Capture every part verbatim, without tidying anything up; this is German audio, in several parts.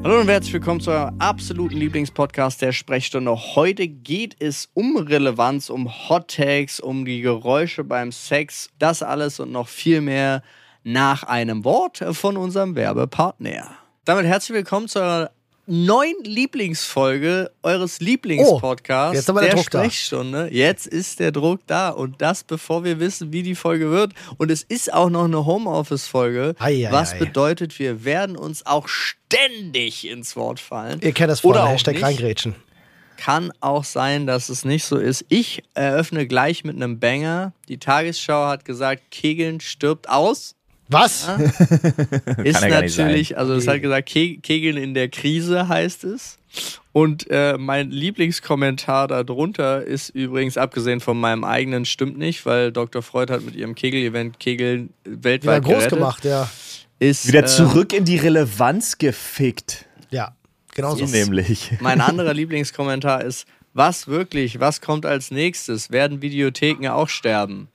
Hallo und herzlich willkommen zu eurem absoluten Lieblingspodcast der Sprechstunde. Heute geht es um Relevanz, um Hot Takes, um die Geräusche beim Sex. Das alles und noch viel mehr nach einem Wort von unserem Werbepartner. Damit herzlich willkommen zu eurer neuen Lieblingsfolge eures Lieblingspodcasts, oh, jetzt haben wir der der Druck Sprechstunde. Da. Jetzt ist der Druck da und das, bevor wir wissen, wie die Folge wird. Und es ist auch noch eine Homeoffice-Folge, ei, ei, was ei. bedeutet, wir werden uns auch ständig ins Wort fallen. Ihr kennt das vorne, Oder auch Hashtag nicht. reingrätschen. Kann auch sein, dass es nicht so ist. Ich eröffne gleich mit einem Banger. Die Tagesschau hat gesagt, Kegeln stirbt aus. Was? Ja? Ist ja natürlich, also es hat gesagt, Ke- Kegeln in der Krise heißt es. Und äh, mein Lieblingskommentar darunter ist übrigens, abgesehen von meinem eigenen, stimmt nicht, weil Doktor Freud hat mit ihrem Kegel-Event Kegeln weltweit Ja, groß gerettet. gemacht, ja. Ist, Wieder äh, zurück in die Relevanz gefickt. Ja, genau so. So nämlich. Mein anderer Lieblingskommentar ist, was wirklich, was kommt als nächstes? Werden Videotheken auch sterben?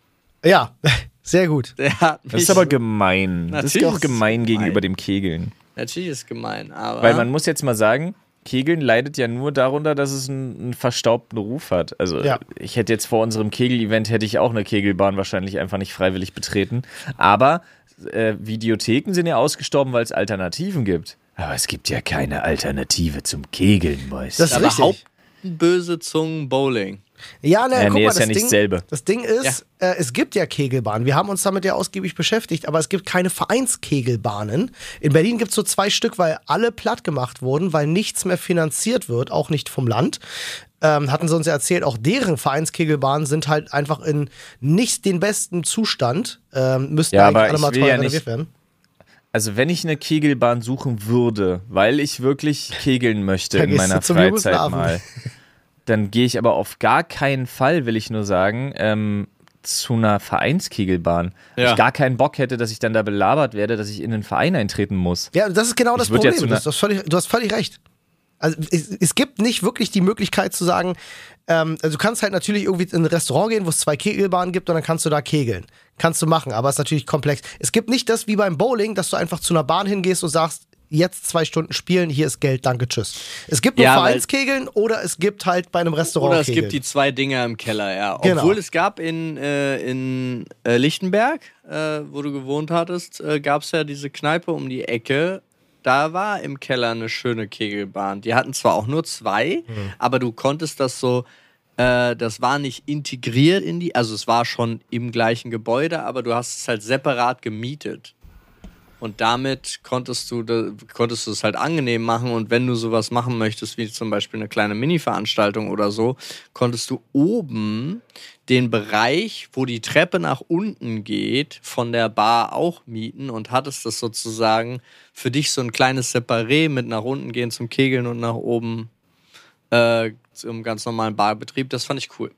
Ja, sehr gut. Der hat mich Das ist aber gemein. Das ist Natürlich auch ist es gemein gemein. gegenüber dem Kegeln. Natürlich ist es gemein, aber... Weil man muss jetzt mal sagen, Kegeln leidet ja nur darunter, dass es einen, einen verstaubten Ruf hat. Also Ja. ich hätte jetzt vor unserem Kegel-Event hätte ich auch eine Kegelbahn wahrscheinlich einfach nicht freiwillig betreten. Aber äh, Videotheken sind ja ausgestorben, weil es Alternativen gibt. Aber es gibt ja keine Alternative zum Kegeln, Boys. Das ist aber richtig. behaupten böse Zungen Bowling. Ja, ne, Äh, guck nee, mal, ist das ja nicht Ding, dasselbe. Das Ding ist, äh, es gibt ja Kegelbahnen. Wir haben uns damit ja ausgiebig beschäftigt, aber es gibt keine Vereinskegelbahnen. In Berlin gibt es so zwei Stück, weil alle platt gemacht wurden, weil nichts mehr finanziert wird, auch nicht vom Land. Ähm, hatten sie uns ja erzählt, auch deren Vereinskegelbahnen sind halt einfach in nicht den besten Zustand. Ähm, müssten Ja, eigentlich aber alle ich mal will teuer ja renoviert nicht- werden. Also wenn ich eine Kegelbahn suchen würde, weil ich wirklich kegeln möchte Da in gehst du meiner zum Freizeit Jugoslawen. mal, dann gehe ich aber auf gar keinen Fall, will ich nur sagen, ähm, zu einer Vereinskegelbahn. Weil Ja. ich gar keinen Bock hätte, dass ich dann da belabert werde, dass ich in einen Verein eintreten muss. Ja, das ist genau das Ich würd ja Problem. zu Das, das völlig, du hast völlig recht. Also es, es gibt nicht wirklich die Möglichkeit zu sagen, ähm, also du kannst halt natürlich irgendwie in ein Restaurant gehen, wo es zwei Kegelbahnen gibt und dann kannst du da kegeln. Kannst du machen, aber es ist natürlich komplex. Es gibt nicht das wie beim Bowling, dass du einfach zu einer Bahn hingehst und sagst, jetzt zwei Stunden spielen, hier ist Geld, danke, tschüss. Es gibt nur Ja, weil- Vereinskegeln oder es gibt halt bei einem Restaurant Oder es Kegeln. gibt die zwei Dinger im Keller, ja. Genau. Obwohl es gab in, äh, in äh, Lichtenberg, äh, wo du gewohnt hattest, äh, gab es ja diese Kneipe um die Ecke. Da war im Keller eine schöne Kegelbahn. Die hatten zwar auch nur zwei, Mhm. aber du konntest das so, äh, das war nicht integriert in die, also es war schon im gleichen Gebäude, aber du hast es halt separat gemietet. Und damit konntest du, da, konntest du es halt angenehm machen. Und wenn du sowas machen möchtest, wie zum Beispiel eine kleine Mini-Veranstaltung oder so, konntest du oben den Bereich, wo die Treppe nach unten geht, von der Bar auch mieten und hattest das sozusagen für dich so ein kleines Separé mit nach unten gehen zum Kegeln und nach oben äh, zum ganz normalen Barbetrieb. Das fand ich cool.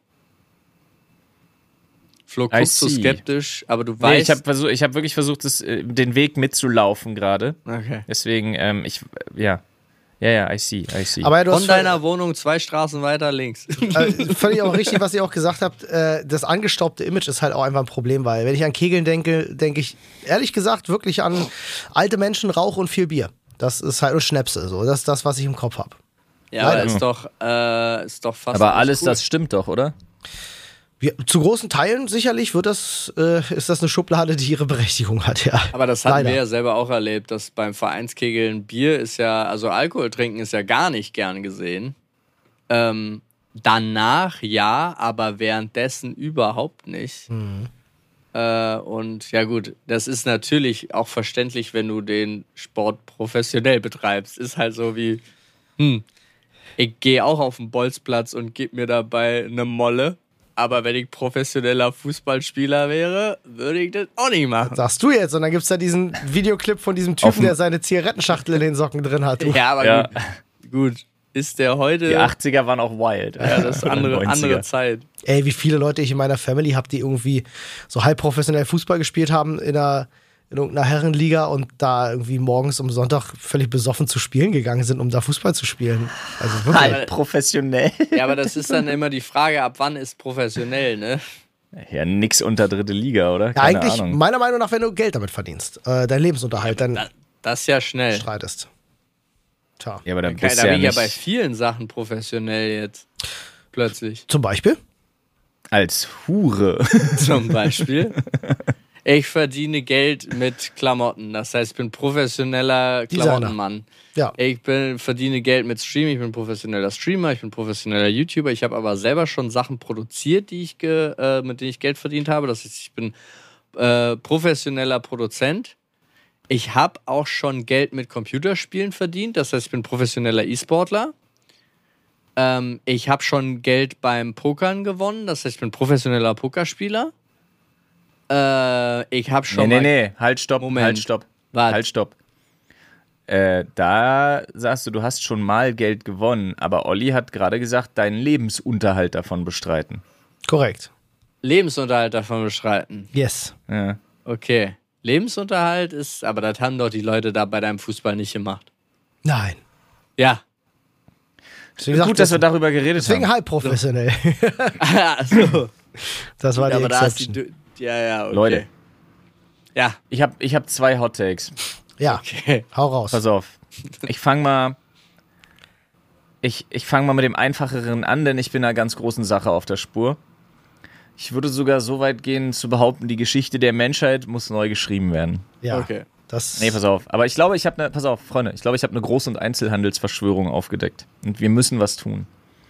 Flo, I guckst du see. skeptisch, aber du Nee, weißt... ich habe versuch, ich hab wirklich versucht, das, äh, den Weg mitzulaufen gerade. okay. Deswegen, ähm, ich, ja. Ja, ja, I see, I see. Aber ja, du Von hast deiner Wohnung zwei Straßen weiter links. äh, völlig auch richtig, was ihr auch gesagt habt. Äh, das angestaubte Image ist halt auch einfach ein Problem, weil wenn ich an Kegeln denke, denke ich ehrlich gesagt wirklich an alte Menschen, Rauch und viel Bier. Das ist halt und Schnäpse. So. Das ist das, was ich im Kopf habe. Ja, aber Leider. ist doch, äh, ist doch fast. Aber nicht alles cool. das stimmt doch, oder? Wir, zu großen Teilen sicherlich wird das, äh, ist das eine Schublade, die ihre Berechtigung hat, ja. Aber das hatten Leider. wir ja selber auch erlebt, dass beim Vereinskegeln Bier ist ja, also Alkohol trinken ist ja gar nicht gern gesehen. Ähm, danach ja, aber währenddessen überhaupt nicht. Mhm. Äh, und ja gut, das ist natürlich auch verständlich, wenn du den Sport professionell betreibst. Ist halt so wie, hm, ich gehe auch auf den Bolzplatz und gebe mir dabei eine Molle. Aber wenn ich professioneller Fußballspieler wäre, würde ich das auch nicht machen. Sagst du jetzt. Und dann gibt es da diesen Videoclip von diesem Typen, Offen. der seine Zigarettenschachtel in den Socken drin hat. Du. Ja, aber Ja. Gut, gut. Ist der heute... Die achtziger waren auch wild. ja, das ist andere, Oder neunziger. andere Zeit. Ey, wie viele Leute ich in meiner Family habe, die irgendwie so halb professionell Fußball gespielt haben in einer, in irgendeiner Herrenliga und da irgendwie morgens um Sonntag völlig besoffen zu spielen gegangen sind, um da Fußball zu spielen. Also wirklich. Halt professionell. Ja, aber das ist dann immer die Frage, ab wann ist professionell, ne? Ja, nix unter dritte Liga, oder? Ja, Keine eigentlich, Ahnung. meiner Meinung nach, wenn du Geld damit verdienst, äh, deinen Lebensunterhalt dann Da- Das ist ja schnell. streitest. Tja. Ja, aber dann Okay, bist da du ja bin ich ja nicht bei vielen Sachen professionell jetzt. Plötzlich. Zum Beispiel? als Hure. Zum Beispiel. Ich verdiene Geld mit Klamotten. Das heißt, ich bin professioneller Designer. Klamottenmann. Ja. Ich bin, verdiene Geld mit Streaming. Ich bin professioneller Streamer. Ich bin professioneller YouTuber. Ich habe aber selber schon Sachen produziert, die ich ge, äh, mit denen ich Geld verdient habe. Das heißt, ich bin äh, professioneller Produzent. Ich habe auch schon Geld mit Computerspielen verdient. Das heißt, ich bin professioneller E-Sportler. Ähm, ich habe schon Geld beim Pokern gewonnen. Das heißt, ich bin professioneller Pokerspieler. Äh, ich habe schon Nee, mal... nee, nee, halt, stopp, Moment. halt, stopp, Was? halt, stopp. Äh, da sagst du, du hast schon mal Geld gewonnen, aber Olli hat gerade gesagt, deinen Lebensunterhalt davon bestreiten. Korrekt. Lebensunterhalt davon bestreiten. Yes. Ja. Okay. Lebensunterhalt ist... Aber das haben doch die Leute da bei deinem Fußball nicht gemacht. Nein. Ja. Deswegen sagt Gut, dass das- wir darüber geredet Deswegen haben. halb professionell. Also. Das war die Aber da ist die... Exception. Du- Ja, ja, okay. Leute. Ja, Ich habe ich hab zwei Hot Takes. Ja, okay. hau raus. Pass auf. Ich fange mal. Ich, ich fange mal mit dem Einfacheren an, denn ich bin einer ganz großen Sache auf der Spur. Ich würde sogar so weit gehen, zu behaupten, die Geschichte der Menschheit muss neu geschrieben werden. Ja, Okay. das Nee, pass auf. Aber ich glaube, ich habe eine. Pass auf, Freunde. Ich glaube, ich habe eine Groß- und Einzelhandelsverschwörung aufgedeckt. Und wir müssen was tun.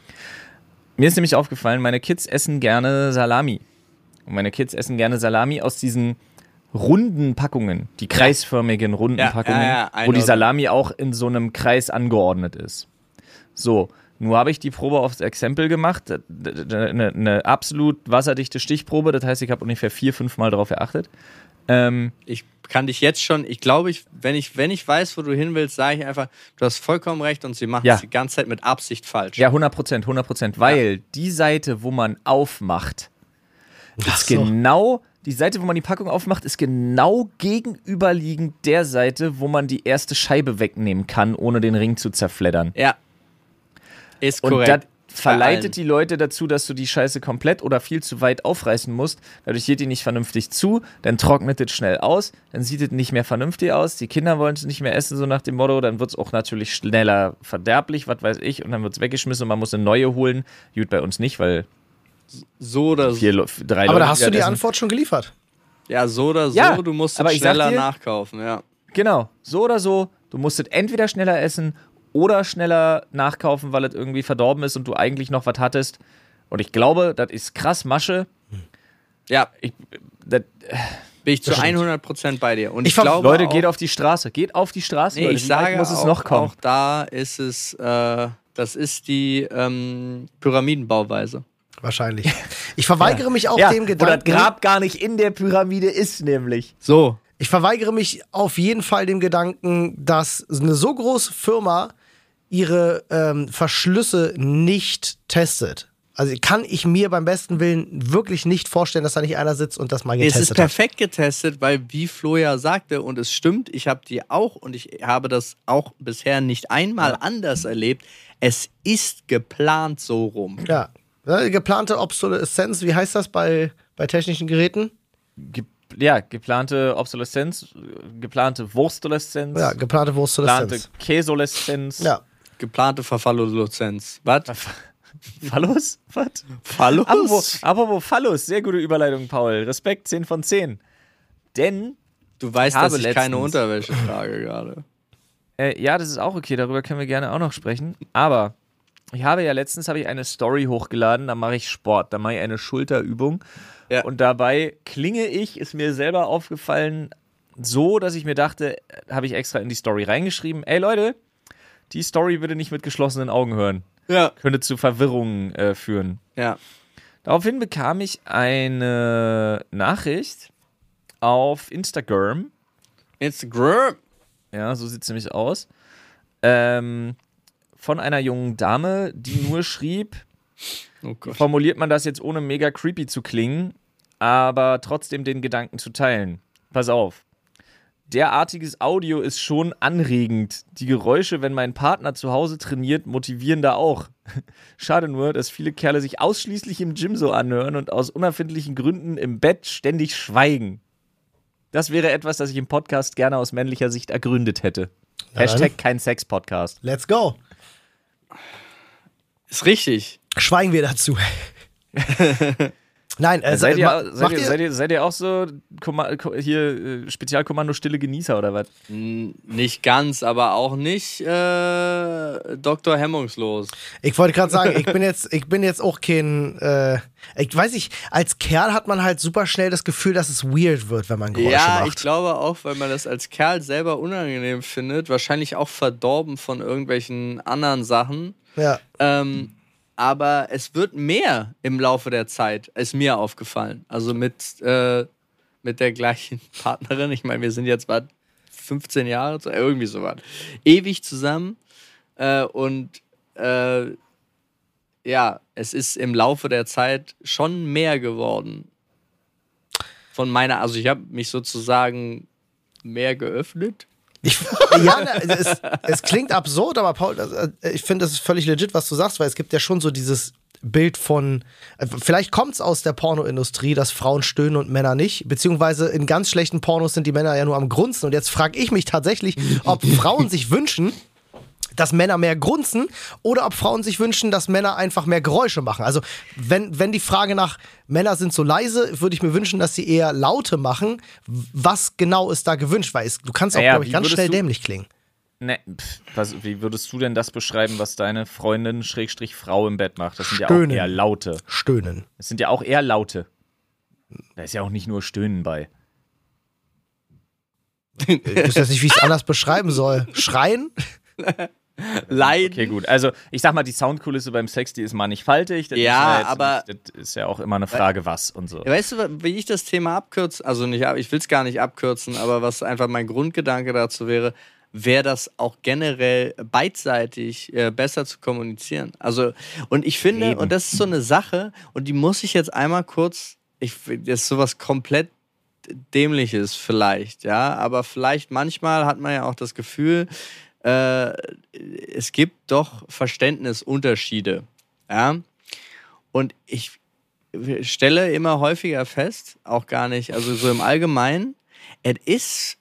Mir ist nämlich aufgefallen, meine Kids essen gerne Salami. Und meine Kids essen gerne Salami aus diesen runden Packungen, die kreisförmigen runden Ja, Packungen, ja, ja, wo die einordnen. Salami auch in so einem Kreis angeordnet ist. So, nun habe ich die Probe aufs Exempel gemacht, d- d- d- eine, eine absolut wasserdichte Stichprobe, das heißt, ich habe ungefähr vier, fünf Mal darauf geachtet. Ähm, Ich kann dich jetzt schon, ich glaube, ich, wenn, ich, wenn ich weiß, wo du hin willst, sage ich einfach, du hast vollkommen recht und sie machen Ja. es die ganze Zeit mit Absicht falsch. ja, hundert Prozent, hundert Prozent, weil die Seite, wo man aufmacht, Ach ist so. genau, die Seite, wo man die Packung aufmacht, ist genau gegenüberliegend der Seite, wo man die erste Scheibe wegnehmen kann, ohne den Ring zu zerfleddern. Ja. Ist Und korrekt. das verleitet Bei die Leute dazu, dass du die Scheiße komplett oder viel zu weit aufreißen musst. Dadurch geht die nicht vernünftig zu, dann trocknet es schnell aus, dann sieht es nicht mehr vernünftig aus, die Kinder wollen es nicht mehr essen, so nach dem Motto, dann wird es auch natürlich schneller verderblich, was weiß ich, und dann wird es weggeschmissen und man muss eine neue holen. Gut, bei uns nicht, weil so oder so. vier, Le- drei Aber Leute da hast du die essen. Antwort schon geliefert. Ja, so oder so, Ja, du musst aber es ich sag schneller dir- nachkaufen, ja. Genau, so oder so. Du musst es entweder schneller essen oder schneller nachkaufen, weil es irgendwie verdorben ist und du eigentlich noch was hattest. Und ich glaube, das ist krass Masche. Ja, Ich, das, bin ich zu Das stimmt. hundert Prozent bei dir. Und Ich ich, ver- glaube Leute, auch, geht auf die Straße. Geht auf die Straße, nee, Leute. ich Wie weit sage muss es auch, noch kommen? auch da ist es, äh, das ist die ähm, Pyramidenbauweise. Wahrscheinlich. Ich verweigere mich auch ja, dem wo das Gedanken. Grab gar nicht in der Pyramide ist, nämlich. So. Ich verweigere mich auf jeden Fall dem Gedanken, dass eine so große Firma ihre ähm, Verschlüsse nicht testet. Also kann ich mir beim besten Willen wirklich nicht vorstellen, dass da nicht einer sitzt und das mal Es ist getestet hat. perfekt getestet, weil wie Flo ja sagte, und es stimmt, ich habe die auch und ich habe das auch bisher nicht einmal anders erlebt, es ist geplant so rum. Ja. Ja, geplante Obsoleszenz, wie heißt das bei, bei technischen Geräten? Ge ja, geplante Obsoleszenz, geplante Wurstoleszenz, Ja, geplante geplante Wurstoleszenz. Käsoleszenz. Ja. Geplante Verfalloluzenz. Was? Phallus? Was? Phallus? Apropos, apropos Phallus, sehr gute Überleitung, Paul. Respekt, zehn von zehn. Denn, Du weißt, Ich habe dass ich keine letztens- Unterwäsche trage gerade. äh, ja, das ist auch okay, darüber können wir gerne auch noch sprechen. Aber ich habe ja letztens habe ich eine Story hochgeladen, da mache ich Sport, da mache ich eine Schulterübung. Ja. Und dabei klinge ich, ist mir selber aufgefallen, so, dass ich mir dachte, äh, habe ich extra in die Story reingeschrieben, ey Leute, die Story würde nicht mit geschlossenen Augen hören. Ja. Könnte zu Verwirrungen äh, führen. Ja. Daraufhin bekam ich eine Nachricht auf Instagram. Instagram. Ja, so sieht es nämlich aus. Ähm, von einer jungen Dame, die nur schrieb, Oh Gott. formuliert man das jetzt ohne mega creepy zu klingen, aber trotzdem den Gedanken zu teilen. Pass auf. Derartiges Audio ist schon anregend. Die Geräusche, wenn mein Partner zu Hause trainiert, motivieren da auch. Schade nur, dass viele Kerle sich ausschließlich im Gym so anhören und aus unerfindlichen Gründen im Bett ständig schweigen. Das wäre etwas, das ich im Podcast gerne aus männlicher Sicht ergründet hätte. Hashtag kein Sex-Podcast. Let's go. Ist richtig. Schweigen wir dazu. Nein, äh, seid, ihr, ma- seid, macht ihr, ihr, seid, ihr, seid ihr auch so Komma- Ko- hier äh, Spezialkommando stille Genießer oder was? N- Nicht ganz, aber auch nicht äh, Doktor Hemmungslos. Ich wollte gerade sagen, ich bin jetzt, ich bin jetzt auch kein, äh, ich weiß nicht, als Kerl hat man halt super schnell das Gefühl, dass es weird wird, wenn man Geräusche Ja, macht. ich glaube auch, weil man das als Kerl selber unangenehm findet, wahrscheinlich auch verdorben von irgendwelchen anderen Sachen. Ja. Ähm, aber es wird mehr im Laufe der Zeit, ist mir aufgefallen. Also mit, äh, mit der gleichen Partnerin. Ich meine, wir sind jetzt bald fünfzehn Jahre, irgendwie so was. Ewig zusammen. Äh, und äh, ja, es ist im Laufe der Zeit schon mehr geworden. Von meiner, also ich habe mich sozusagen mehr geöffnet. Ich, ja, ne, es, es klingt absurd, aber Paul, also, ich finde, das ist völlig legit, was du sagst, weil es gibt ja schon so dieses Bild von, vielleicht kommt es aus der Pornoindustrie, dass Frauen stöhnen und Männer nicht, beziehungsweise in ganz schlechten Pornos sind die Männer ja nur am Grunzen und jetzt frage ich mich tatsächlich, ob Frauen sich wünschen, dass Männer mehr grunzen oder ob Frauen sich wünschen, dass Männer einfach mehr Geräusche machen. Also wenn, wenn die Frage nach Männer sind so leise, würde ich mir wünschen, dass sie eher Laute machen. Was genau ist da gewünscht? Weil es, du kannst auch, Naja, glaube ich, wie ganz würdest schnell du- dämlich klingen. Ne, pff, was, wie würdest du denn das beschreiben, was deine Freundin Schrägstrich Frau im Bett macht? Das sind ja auch Stöhnen. eher Laute. Stöhnen. Das sind ja auch eher Laute. Da ist ja auch nicht nur Stöhnen bei. Ich wüsste jetzt nicht, wie ich es anders beschreiben soll. Schreien? Leiden. Okay, gut. Also, ich sag mal, die Soundkulisse beim Sex, die ist mannigfaltig. Das Ja, ist jetzt aber- Nicht, das ist ja auch immer eine Frage, was und so. Ja, weißt du, wie ich das Thema abkürze? Also nicht, ab- ich will es gar nicht abkürzen, aber was einfach mein Grundgedanke dazu wäre, wäre das auch generell beidseitig äh, besser zu kommunizieren. Also, und ich finde, Eben. und das ist so eine Sache, und die muss ich jetzt einmal kurz, ich, das ist sowas komplett Dämliches vielleicht, ja, aber vielleicht manchmal hat man ja auch das Gefühl, äh, es gibt doch Verständnisunterschiede, ja, und ich stelle immer häufiger fest, auch gar nicht, also so im Allgemeinen, es ist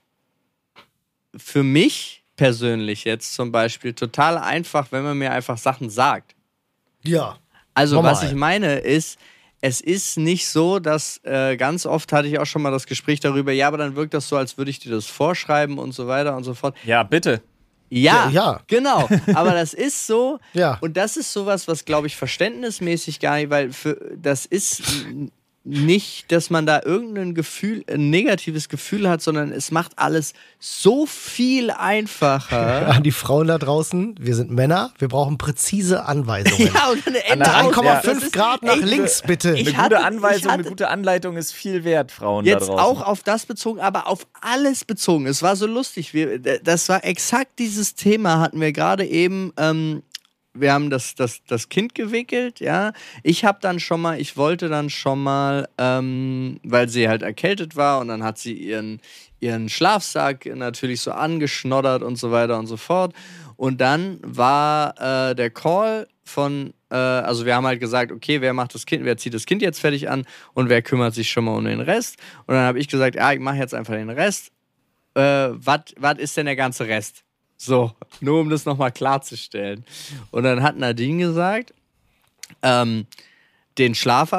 für mich persönlich jetzt zum Beispiel total einfach, wenn man mir einfach Sachen sagt. Ja. Also Normal. was ich meine ist, es ist nicht so, dass äh, ganz oft hatte ich auch schon mal das Gespräch darüber, ja, aber dann wirkt das so, als würde ich dir das vorschreiben und so weiter und so fort. Ja, bitte. Ja, Ja, ja. genau. Aber das ist so. Ja. Und das ist sowas, was, glaube ich, verständnismäßig gar nicht, weil für, das ist n- nicht, dass man da irgendein Gefühl, ein negatives Gefühl hat, sondern es macht alles so viel einfacher. An die Frauen da draußen, wir sind Männer, wir brauchen präzise Anweisungen. Ja, und eine Anna, Änderung. drei Komma fünf Das ist- Grad nach ey, links, bitte. ich Eine hatte- gute Anweisung, ich hatte- eine gute Anleitung ist viel wert, Frauen da Jetzt draußen. auch auf das bezogen, aber auf alles bezogen. Es war so lustig. Wir, das war exakt dieses Thema, hatten wir gerade eben. Ähm, wir haben das, das, das Kind gewickelt, ja. Ich habe dann schon mal, ich wollte dann schon mal, ähm, weil sie halt erkältet war und dann hat sie ihren, ihren Schlafsack natürlich so angeschnoddert und so weiter und so fort. Und dann war äh, der Call von, äh, also wir haben halt gesagt, okay, wer macht das Kind, wer zieht das Kind jetzt fertig an und wer kümmert sich schon mal um den Rest. Und dann habe ich gesagt, ja, ich mache jetzt einfach den Rest. Äh, was ist denn der ganze Rest? So, nur um das nochmal klarzustellen. Und dann hat Nadine gesagt, ähm, den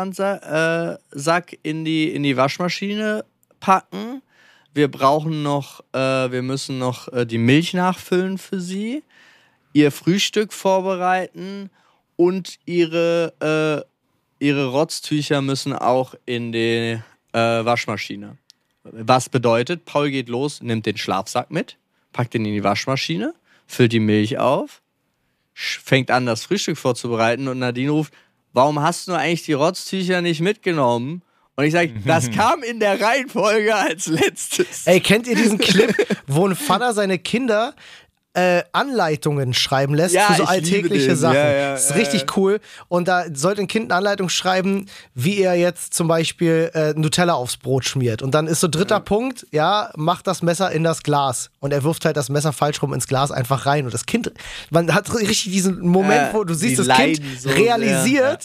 Schlafansack in die, in die Waschmaschine packen. Wir brauchen noch, äh, wir müssen noch äh, die Milch nachfüllen für sie, ihr Frühstück vorbereiten und ihre, äh, ihre Rotztücher müssen auch in die äh, Waschmaschine. Was bedeutet, Paul geht los, nimmt den Schlafsack mit, packt ihn in die Waschmaschine, füllt die Milch auf, sch- fängt an, das Frühstück vorzubereiten und Nadine ruft, warum hast du eigentlich die Rotztücher nicht mitgenommen? Und ich sage, das kam in der Reihenfolge als letztes. Ey, kennt ihr diesen Clip, wo ein Vater seine Kinder äh, Anleitungen schreiben lässt Ja, für so ich liebe alltägliche den. Sachen? Ja, ja, das ist ja, richtig ja. cool. Und da sollte ein Kind eine Anleitung schreiben, wie er jetzt zum Beispiel äh, Nutella aufs Brot schmiert. Und dann ist so dritter Punkt, ja, macht das Messer in das Glas. Und er wirft halt das Messer falsch rum ins Glas einfach rein. Und das Kind, man hat richtig diesen Moment, Äh, wo du siehst, die das Kind leiden so realisiert, sehr,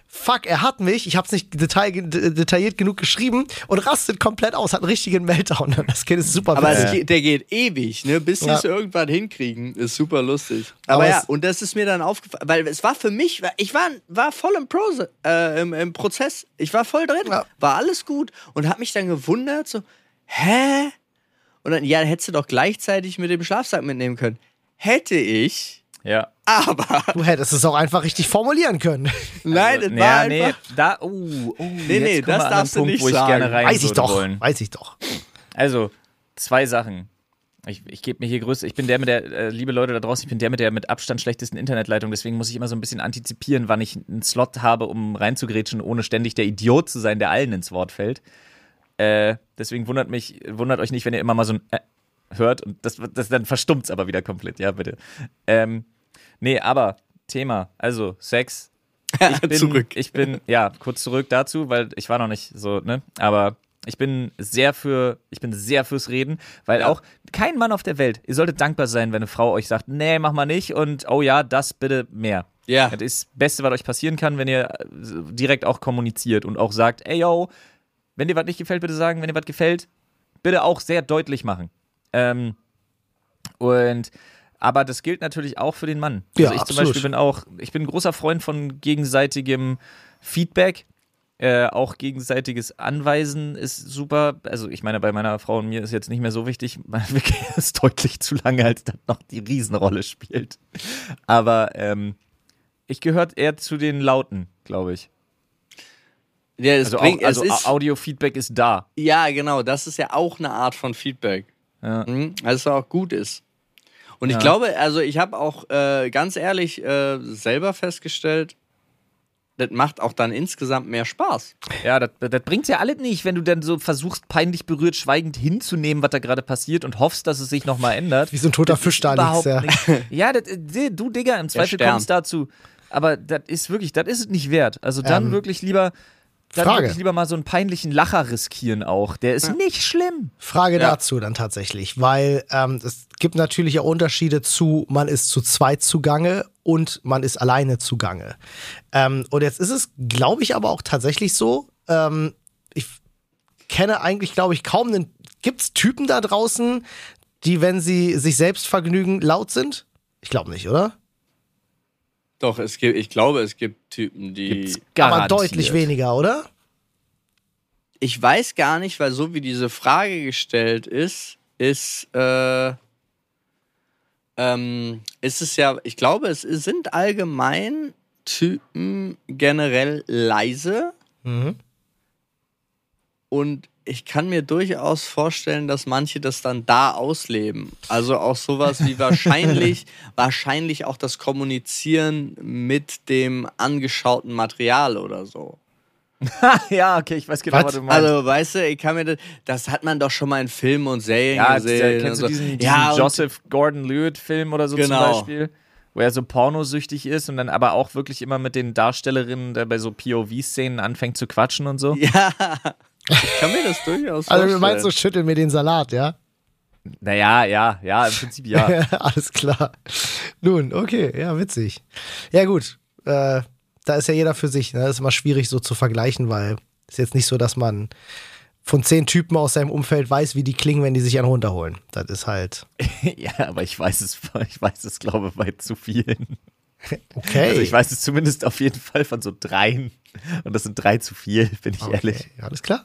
fuck, er hat mich, ich hab's nicht detail, detailliert genug geschrieben und rastet komplett aus, hat einen richtigen Meltdown. Das Kind ist super Aber witzig. es geht, der geht ewig, ne? Bis sie Ja. es irgendwann hinkriegen. Ist super lustig. Aber, Aber ja, es- und das ist mir dann aufgefallen, weil es war für mich, ich war, war voll im, Prose, äh, im, im Prozess. Ich war voll drin, Ja. war alles gut und hab mich dann gewundert, so, hä? Und dann, ja, hättest du doch gleichzeitig mit dem Schlafsack mitnehmen können. Hätte ich, Ja. aber Du hättest es auch einfach richtig formulieren können. nein, Also, das war ja, einfach... nee, da, oh, oh, Nee, nee, jetzt kommen das wir an darfst den du Punkt, nicht wo ich sagen. gerne rein Weiß ich würde doch, wollen. weiß ich doch. Also, zwei Sachen. Ich, ich gebe mir hier größte, ich bin der mit der, äh, liebe Leute da draußen, ich bin der mit der mit Abstand schlechtesten Internetleitung, deswegen muss ich immer so ein bisschen antizipieren, wann ich einen Slot habe, um reinzugrätschen, ohne ständig der Idiot zu sein, der allen ins Wort fällt. Äh, deswegen wundert mich, wundert euch nicht, wenn ihr immer mal so ein äh, hört und das, das dann verstummt's aber wieder komplett, ja bitte. Ähm, nee, aber Thema, also Sex. Ich bin, Zurück. Ich bin, ja, kurz zurück dazu, weil ich war noch nicht so, ne, aber ich bin sehr für, ich bin sehr fürs Reden, weil Ja. auch kein Mann auf der Welt, ihr solltet dankbar sein, wenn eine Frau euch sagt, nee, mach mal nicht und oh ja, das bitte mehr. Ja. Das ist das Beste, was euch passieren kann, wenn ihr äh, direkt auch kommuniziert und auch sagt, ey yo, wenn dir was nicht gefällt, bitte sagen, wenn dir was gefällt, bitte auch sehr deutlich machen. Ähm, und aber das gilt natürlich auch für den Mann. Ja, also ich zum absolut. Beispiel bin auch, ich bin ein großer Freund von gegenseitigem Feedback. Äh, auch gegenseitiges Anweisen ist super. Also ich meine, bei meiner Frau und mir ist jetzt nicht mehr so wichtig. Mein Verkehr ist deutlich zu lange, als das noch die Riesenrolle spielt. Aber ähm, ich gehöre eher zu den Lauten, glaube ich. Ja, das Also, bringt, auch, also es ist, Audio-Feedback ist da. ja, genau, das ist ja auch eine Art von Feedback. Ja. Mhm, also es auch gut ist. Und ich Ja. glaube, also ich habe auch äh, ganz ehrlich äh, selber festgestellt, das macht auch dann insgesamt mehr Spaß. Ja, das, das bringt's ja alles nicht, wenn du dann so versuchst, peinlich berührt, schweigend hinzunehmen, was da gerade passiert und hoffst, dass es sich nochmal ändert. Wie so ein toter Das ist Fisch da liegst, überhaupt ja. nicht. Ja, das, äh, du Digga, im Zweifel Stern. kommst dazu. Aber das ist wirklich, das ist es nicht wert. Also dann Ähm, wirklich lieber, dann Frage. wirklich lieber mal so einen peinlichen Lacher riskieren auch. Der ist nicht schlimm. Frage Ja. dazu dann tatsächlich, weil ähm, es gibt natürlich auch Unterschiede zu, man ist zu zweit zugange und man ist alleine zugange. Ähm, und jetzt ist es, glaube ich, aber auch tatsächlich so, ähm, ich kenne eigentlich, glaube ich, kaum einen, gibt es Typen da draußen, die, wenn sie sich selbst vergnügen, laut sind? Ich glaube nicht, oder? Doch, es gibt, ich glaube, es gibt Typen, die. Gibt's Aber garantiert. deutlich weniger, oder? Ich weiß gar nicht, weil so wie diese Frage gestellt ist, ist, äh, ähm, ist es ja, ich glaube, es sind allgemein Typen generell leise Mhm. und ich kann mir durchaus vorstellen, dass manche das dann da ausleben. Also auch sowas wie wahrscheinlich, wahrscheinlich auch das Kommunizieren mit dem angeschauten Material oder so. Ja, okay, ich weiß genau, Was? was du meinst. Also, weißt du, ich kann mir das, das hat man doch schon mal in Filmen und Serien ja, gesehen. dieser, kennst und du so. diesen, diesen ja, und- Joseph Gordon-Levitt-Film oder so Genau. zum Beispiel? Wo er so pornosüchtig ist und dann aber auch wirklich immer mit den Darstellerinnen der bei so P O V-Szenen anfängt zu quatschen und so. Ja, ich kann mir das durchaus vorstellen. Also du meinst so, schüttel mir den Salat, ja? Naja, ja, ja, im Prinzip ja. Alles klar. Nun, okay, ja, witzig. Ja, gut. Äh, da ist ja jeder für sich. Ne? Das ist immer schwierig so zu vergleichen, weil es ist jetzt nicht so, dass man von zehn Typen aus seinem Umfeld weiß, wie die klingen, wenn die sich einen runterholen. Das ist halt Ja, aber ich weiß es, ich weiß es, glaube ich, bei zu vielen. okay. Also ich weiß es zumindest auf jeden Fall von so dreien. Und das sind drei zu viel, bin ich okay. ehrlich. Alles klar.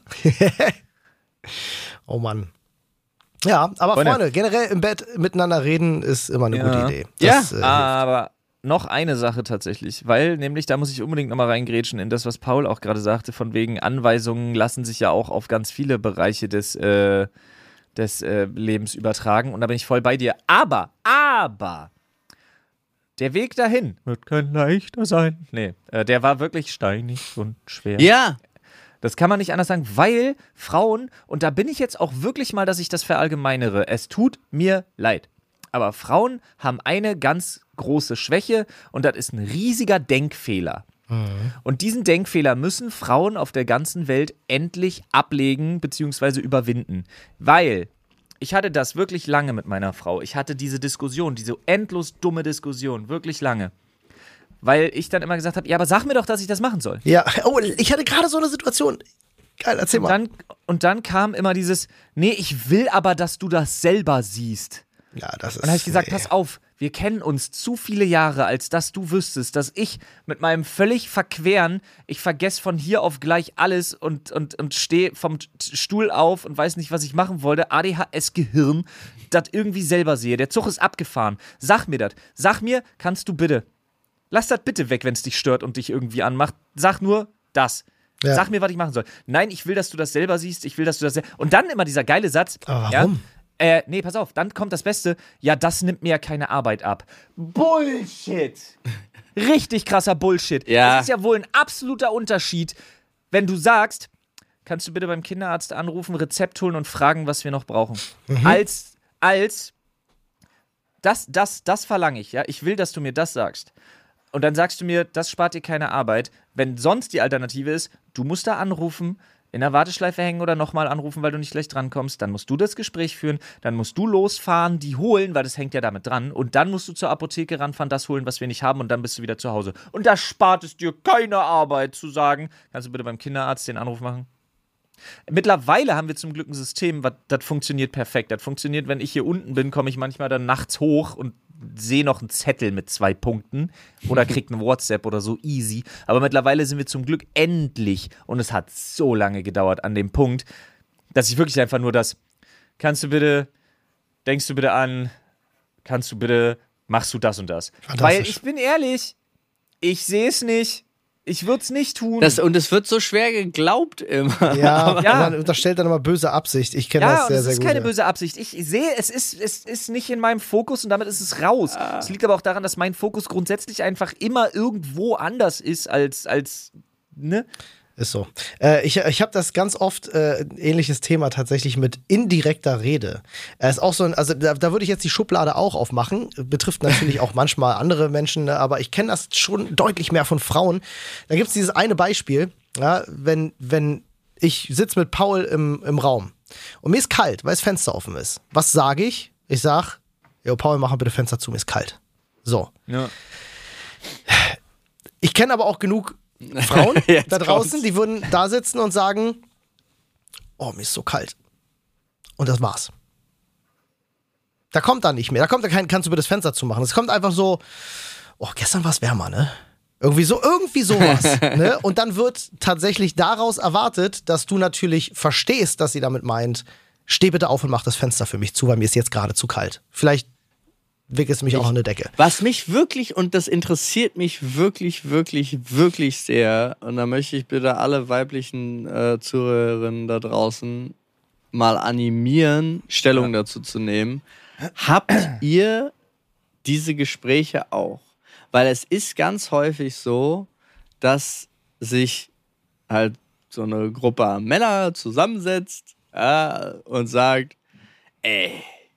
Oh Mann. Ja, aber Freunde. Freunde, generell im Bett miteinander reden ist immer eine Ja. gute Idee. Ja, Das, äh, Aber noch eine Sache tatsächlich, weil nämlich, da muss ich unbedingt nochmal reingrätschen in das, was Paul auch gerade sagte, von wegen Anweisungen lassen sich ja auch auf ganz viele Bereiche des, äh, des äh, Lebens übertragen und da bin ich voll bei dir. Aber, aber, der Weg dahin wird kein leichter sein. Nee, äh, der war wirklich steinig und schwer. Ja, Das kann man nicht anders sagen, weil Frauen, und da bin ich jetzt auch wirklich mal, dass ich das verallgemeinere, es tut mir leid. Aber Frauen haben eine ganz große Schwäche und das ist ein riesiger Denkfehler. Und diesen Denkfehler müssen Frauen auf der ganzen Welt endlich ablegen bzw. überwinden. Weil ich hatte das wirklich lange mit meiner Frau. Ich hatte diese Diskussion, diese endlos dumme Diskussion, wirklich lange. weil ich dann immer gesagt habe, ja, aber sag mir doch, dass ich das machen soll. Ja, oh, ich hatte gerade so eine Situation. Geil, erzähl mal. Und dann, und dann kam immer dieses, nee, ich will aber, dass du das selber siehst. Ja, das ist. Und dann habe ich gesagt, nee. pass auf, wir kennen uns zu viele Jahre, als dass du wüsstest, dass ich mit meinem völlig Verqueren, ich vergesse von hier auf gleich alles und, und, und stehe vom Stuhl auf und weiß nicht, was ich machen wollte, A D H S-Gehirn, das irgendwie selber sehe. Der Zug ist abgefahren. Sag mir das. Sag mir, kannst du bitte, lass das bitte weg, wenn es dich stört und dich irgendwie anmacht. Sag nur das. Ja. Sag mir, was ich machen soll. Nein, ich will, dass du das selber siehst. Ich will, dass du das selber. Und dann immer dieser geile Satz. Aber ja, warum? Äh, nee, pass auf, dann kommt das Beste. Ja, das nimmt mir ja keine Arbeit ab. Bullshit. Richtig krasser Bullshit. Ja. Das ist ja wohl ein absoluter Unterschied, wenn du sagst, kannst du bitte beim Kinderarzt anrufen, Rezept holen und fragen, was wir noch brauchen. Mhm. Als, als, das, das, das verlange ich, ja. Ich will, dass du mir das sagst. Und dann sagst du mir, das spart dir keine Arbeit. Wenn sonst die Alternative ist, du musst da anrufen, in der Warteschleife hängen oder nochmal anrufen, weil du nicht gleich drankommst, dann musst du das Gespräch führen, dann musst du losfahren, die holen, weil das hängt ja damit dran, und dann musst du zur Apotheke ranfahren, das holen, was wir nicht haben, und dann bist du wieder zu Hause. Und da spart es dir keine Arbeit zu sagen, kannst du bitte beim Kinderarzt den Anruf machen? Mittlerweile haben wir zum Glück ein System, was, das funktioniert perfekt. Das funktioniert, wenn ich hier unten bin, komme ich manchmal dann nachts hoch und sehe noch einen Zettel mit zwei Punkten oder krieg einen WhatsApp oder so, easy. Aber mittlerweile sind wir zum Glück endlich, und es hat so lange gedauert, an dem Punkt, dass ich wirklich einfach nur das, kannst du bitte, denkst du bitte an, kannst du bitte, machst du das und das. Weil ich bin ehrlich, ich sehe es nicht. Ich würde es nicht tun. Das, und es wird so schwer geglaubt immer. Ja, Ja. man unterstellt dann immer böse Absicht. Ich kenne Ja, das sehr, und es sehr ist gut. keine ja. böse Absicht. Ich sehe, es ist, es ist nicht in meinem Fokus und damit ist es raus. Es Ah. liegt aber auch daran, dass mein Fokus grundsätzlich einfach immer irgendwo anders ist als, als ne? Ist so. Äh, ich ich habe das ganz oft, äh, ein ähnliches Thema tatsächlich mit indirekter Rede. Er ist auch so ein, also da, da würde ich jetzt die Schublade auch aufmachen. Betrifft natürlich auch manchmal andere Menschen, ne, aber ich kenne das schon deutlich mehr von Frauen. Da gibt es dieses eine Beispiel, ja, wenn, wenn ich sitze mit Paul im, im Raum und mir ist kalt, weil das Fenster offen ist. Was sage ich? Ich sag, jo, Paul, mach mal bitte Fenster zu, mir ist kalt. So. Ja. Ich kenne aber auch genug Frauen Jetzt da draußen, kommt's. die würden da sitzen und sagen, oh, mir ist so kalt. Und das war's. Da kommt da nicht mehr. Da kommt da kein, kannst du bitte das Fenster zumachen. Es kommt einfach so, oh, gestern war es wärmer, ne? Irgendwie so, irgendwie sowas. ne? Und dann wird tatsächlich daraus erwartet, dass du natürlich verstehst, dass sie damit meint, steh bitte auf und mach das Fenster für mich zu, weil mir ist jetzt gerade zu kalt. Vielleicht wickelst du mich auch an eine Decke. Was mich wirklich, und das interessiert mich wirklich, wirklich, wirklich sehr, und da möchte ich bitte alle weiblichen äh, Zuhörerinnen da draußen mal animieren, Stellung ja. dazu zu nehmen. Habt ihr diese Gespräche auch? Weil es ist ganz häufig so, dass sich halt so eine Gruppe Männer zusammensetzt ja, und sagt, ey,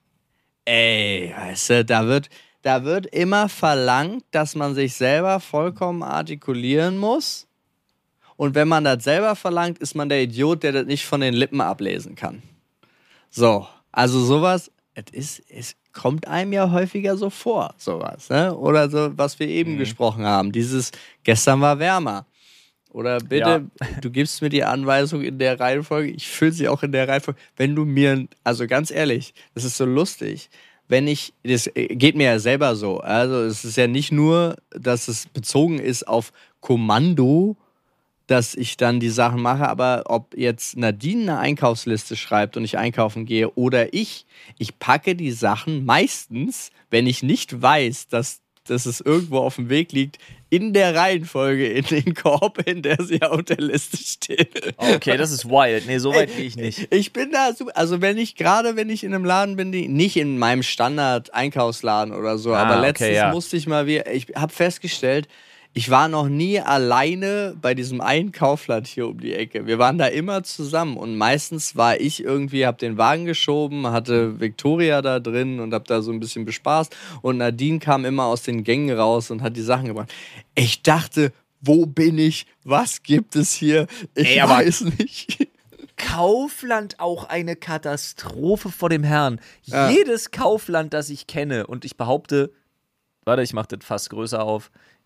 Ey, weißt du, da wird, da wird immer verlangt, dass man sich selber vollkommen artikulieren muss. Und wenn man das selber verlangt, ist man der Idiot, der das nicht von den Lippen ablesen kann. So, also sowas, es ist, es kommt einem ja häufiger so vor, sowas, ne? Oder so, was wir eben mhm. gesprochen haben, dieses, gestern war wärmer. Oder bitte, ja. du gibst mir die Anweisung in der Reihenfolge, ich fülle sie auch in der Reihenfolge. Wenn du mir, also ganz ehrlich, das ist so lustig, wenn ich, das geht mir ja selber so, also es ist ja nicht nur, dass es bezogen ist auf Kommando, dass ich dann die Sachen mache, aber ob jetzt Nadine eine Einkaufsliste schreibt und ich einkaufen gehe oder ich, ich packe die Sachen meistens, wenn ich nicht weiß, dass dass es irgendwo auf dem Weg liegt, in der Reihenfolge in den Korb, in der sie auf der Liste steht. Okay, das ist wild. Nee, so weit gehe ich nicht. Ich bin da, super, also wenn ich, gerade wenn ich in einem Laden bin, die, nicht in meinem Standard-Einkaufsladen oder so, ah, aber letztens okay, ja. musste ich mal wieder, ich habe festgestellt, ich war noch nie alleine bei diesem einen Kaufland hier um die Ecke. Wir waren da immer zusammen und meistens war ich irgendwie, hab den Wagen geschoben, hatte Victoria da drin und hab da so ein bisschen bespaßt und Nadine kam immer aus den Gängen raus und hat die Sachen gebracht. Ich dachte, wo bin ich? Was gibt es hier? Ich Ey, aber weiß nicht. Kaufland auch eine Katastrophe vor dem Herrn. Ja. Jedes Kaufland, das ich kenne, und ich behaupte, warte, ich mach das fast größer auf,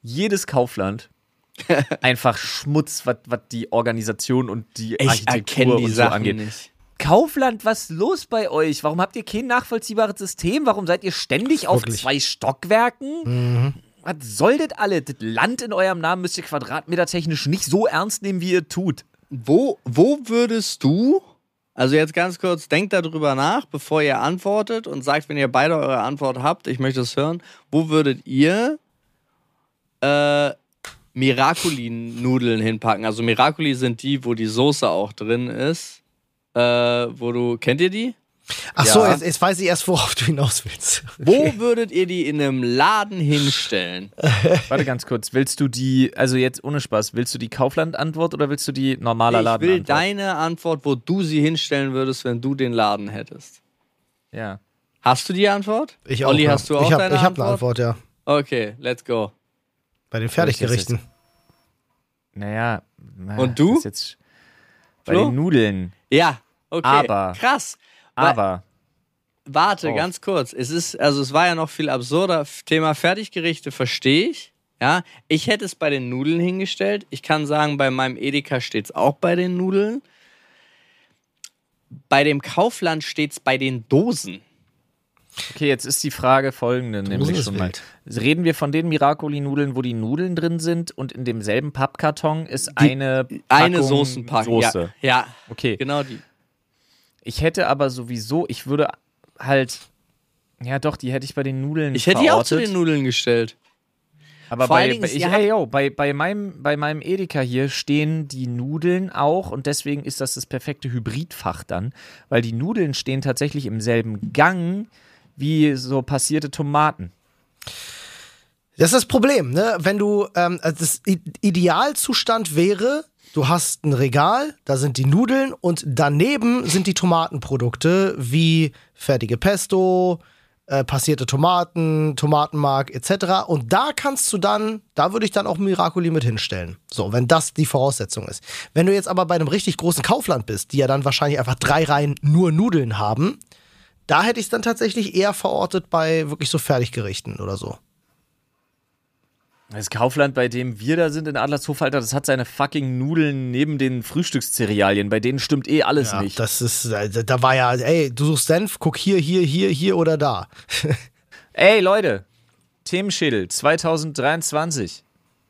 jedes Kaufland einfach Schmutz, was die Organisation und die Ich Architektur erkenne die und so Sachen angeht. nicht. Kaufland, was ist los bei euch? Warum habt ihr kein nachvollziehbares System? Warum seid ihr ständig auf Wirklich? zwei Stockwerken? Mhm. Was soll das alle? Das Land in eurem Namen müsst ihr quadratmetertechnisch nicht so ernst nehmen, wie ihr tut. Wo, wo würdest du, also jetzt ganz kurz, denkt darüber nach, bevor ihr antwortet und sagt, wenn ihr beide eure Antwort habt, ich möchte es hören, wo würdet ihr äh, Miracoli-Nudeln hinpacken? Also Miracoli sind die, wo die Soße auch drin ist. Äh, wo du, kennt ihr die? Ach so, Ja. jetzt, jetzt weiß ich erst, worauf du hinaus willst. Wo würdet ihr die in einem Laden hinstellen? Warte ganz kurz, willst du die, also jetzt ohne Spaß, willst du die Kaufland-Antwort oder willst du die normaler Ich will Laden-Antwort? deine Antwort, wo du sie hinstellen würdest, wenn du den Laden hättest. Ja. Hast du die Antwort? Ich auch. Olli, ja. hast du auch ich hab, deine Ich habe Antwort? eine Antwort, ja. Okay, let's go. Bei den Fertiggerichten. Naja. na, Und du? das ist jetzt bei Flo? den Nudeln. Ja, okay. Aber- Krass. Weil- Aber, Warte, Oh. ganz kurz. Es ist, also es war ja noch viel absurder. Thema Fertiggerichte verstehe ich. Ja, ich hätte es bei den Nudeln hingestellt. Ich kann sagen, bei meinem Edeka steht es auch bei den Nudeln. Bei dem Kaufland steht es bei den Dosen. okay, jetzt ist die Frage folgende, nämlich ist schon mal. wild. Reden wir von den Miracoli-Nudeln, wo die Nudeln drin sind und in demselben Pappkarton ist eine Packung Eine Soßenpackung. Soße. Ja, ja, Okay. genau die. Ich hätte aber sowieso, ich würde halt, ja doch, die hätte ich bei den Nudeln Ich hätte die auch zu verortet. den Nudeln gestellt. Aber Vor allen bei, Dingen, bei, sie ich, haben- hey, yo, bei, bei, meinem, bei meinem Edeka hier stehen die Nudeln auch und deswegen ist das das perfekte Hybridfach dann, weil die Nudeln stehen tatsächlich im selben Gang wie so passierte Tomaten. Das ist das Problem, ne? Wenn du, ähm, also das I- Idealzustand wäre, du hast ein Regal, da sind die Nudeln und daneben sind die Tomatenprodukte wie fertige Pesto, äh, passierte Tomaten, Tomatenmark et cetera. Und da kannst du dann, da würde ich dann auch Miracoli mit hinstellen. So, wenn das die Voraussetzung ist. Wenn du jetzt aber bei einem richtig großen Kaufland bist, die ja dann wahrscheinlich einfach drei Reihen nur Nudeln haben, da hätte ich es dann tatsächlich eher verortet bei wirklich so Fertiggerichten oder so. Das Kaufland, bei dem wir da sind in Adlershof, Alter, das hat seine fucking Nudeln neben den Frühstückszerealien. Bei denen stimmt eh alles Ja, nicht. das ist, äh, da war ja, ey, du suchst Senf, guck hier, hier, hier, hier oder da. Ey, Leute, Themenschädel zwanzig dreiundzwanzig.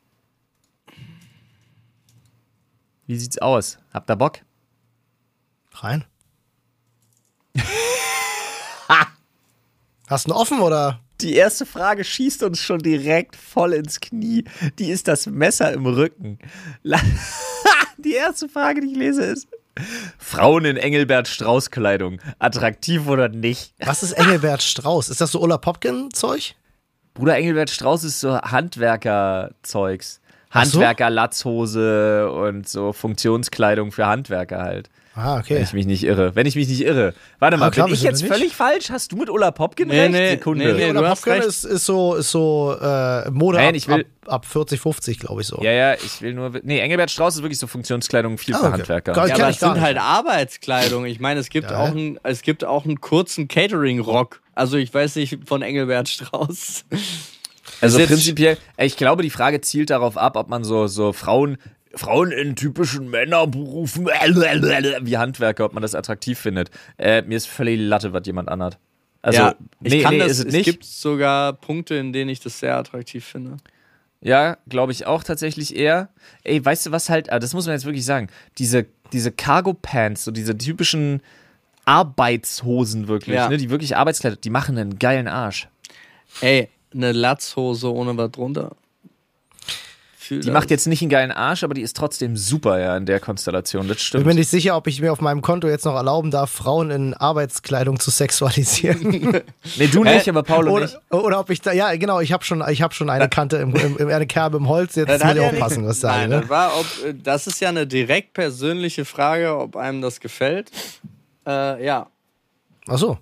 Wie sieht's aus? Habt ihr Bock? Rein. Hast du einen offen oder? Die erste Frage schießt uns schon direkt voll ins Knie. Die ist das Messer im Rücken. La- die erste Frage, die ich lese, ist: Frauen in Engelbert Strauß-Kleidung. Attraktiv oder nicht? Was ist Engelbert Strauß? Ist das so Ulla Popkin-Zeug? Bruder, Engelbert Strauß ist so Handwerker-Zeugs. Ach so? Handwerker-Latzhose und so Funktionskleidung für Handwerker halt. Ah, Wenn okay. ich mich nicht irre. Wenn ich mich nicht irre. Warte mal, Ah, klar, bin ich wieso jetzt denn nicht? völlig falsch? Hast du mit Ulla Popkin Nee, recht? nee, Sekunde. nee, nee. Ulla du hast Popkin recht. ist, ist so, ist so äh, Mode Nein, ab, ich will- ab, ab vierzig, fünfzig, glaube ich so. Ja, ja, ich will nur. Nee, Engelbert Strauß ist wirklich so Funktionskleidung, viel Ah, für okay. Handwerker. Geil. Ja, kenn aber ich es gar sind nicht. halt Arbeitskleidung. Ich meine, es gibt, Ja. auch einen, es gibt auch einen kurzen Catering-Rock. Also ich weiß nicht, von Engelbert Strauß. Also Ist jetzt- prinzipiell, ich glaube, die Frage zielt darauf ab, ob man so, so Frauen, Frauen in typischen Männerberufen wie Handwerker, ob man das attraktiv findet. Äh, mir ist völlig Latte, was jemand anhat. Also, ja, nee, ich kann nee, das, ist es es nicht. gibt sogar Punkte, in denen ich das sehr attraktiv finde. Ja, glaube ich auch tatsächlich eher. Ey, weißt du was halt, ah, das muss man jetzt wirklich sagen, diese, diese Cargo-Pants, so diese typischen Arbeitshosen wirklich, Ja. ne, die wirklich Arbeitskleider, die machen einen geilen Arsch. Ey, eine Latzhose ohne was drunter. Fühl Die das. macht jetzt nicht einen geilen Arsch, aber die ist trotzdem super, ja, in der Konstellation, das Ich stimmt. bin mir nicht sicher, ob ich mir auf meinem Konto jetzt noch erlauben darf, Frauen in Arbeitskleidung zu sexualisieren. Nee, du nicht, aber Paul und oder, ich. oder ob ich da, ja, genau, ich habe schon, ich hab schon eine Kante im, im, im eine Kerbe im Holz, jetzt Das muss hat ich ja aufpassen, nicht- was ich sage. Nein, Ne? das, war, ob, äh, das ist ja eine direkt persönliche Frage, ob einem das gefällt. Äh, ja, Ach so.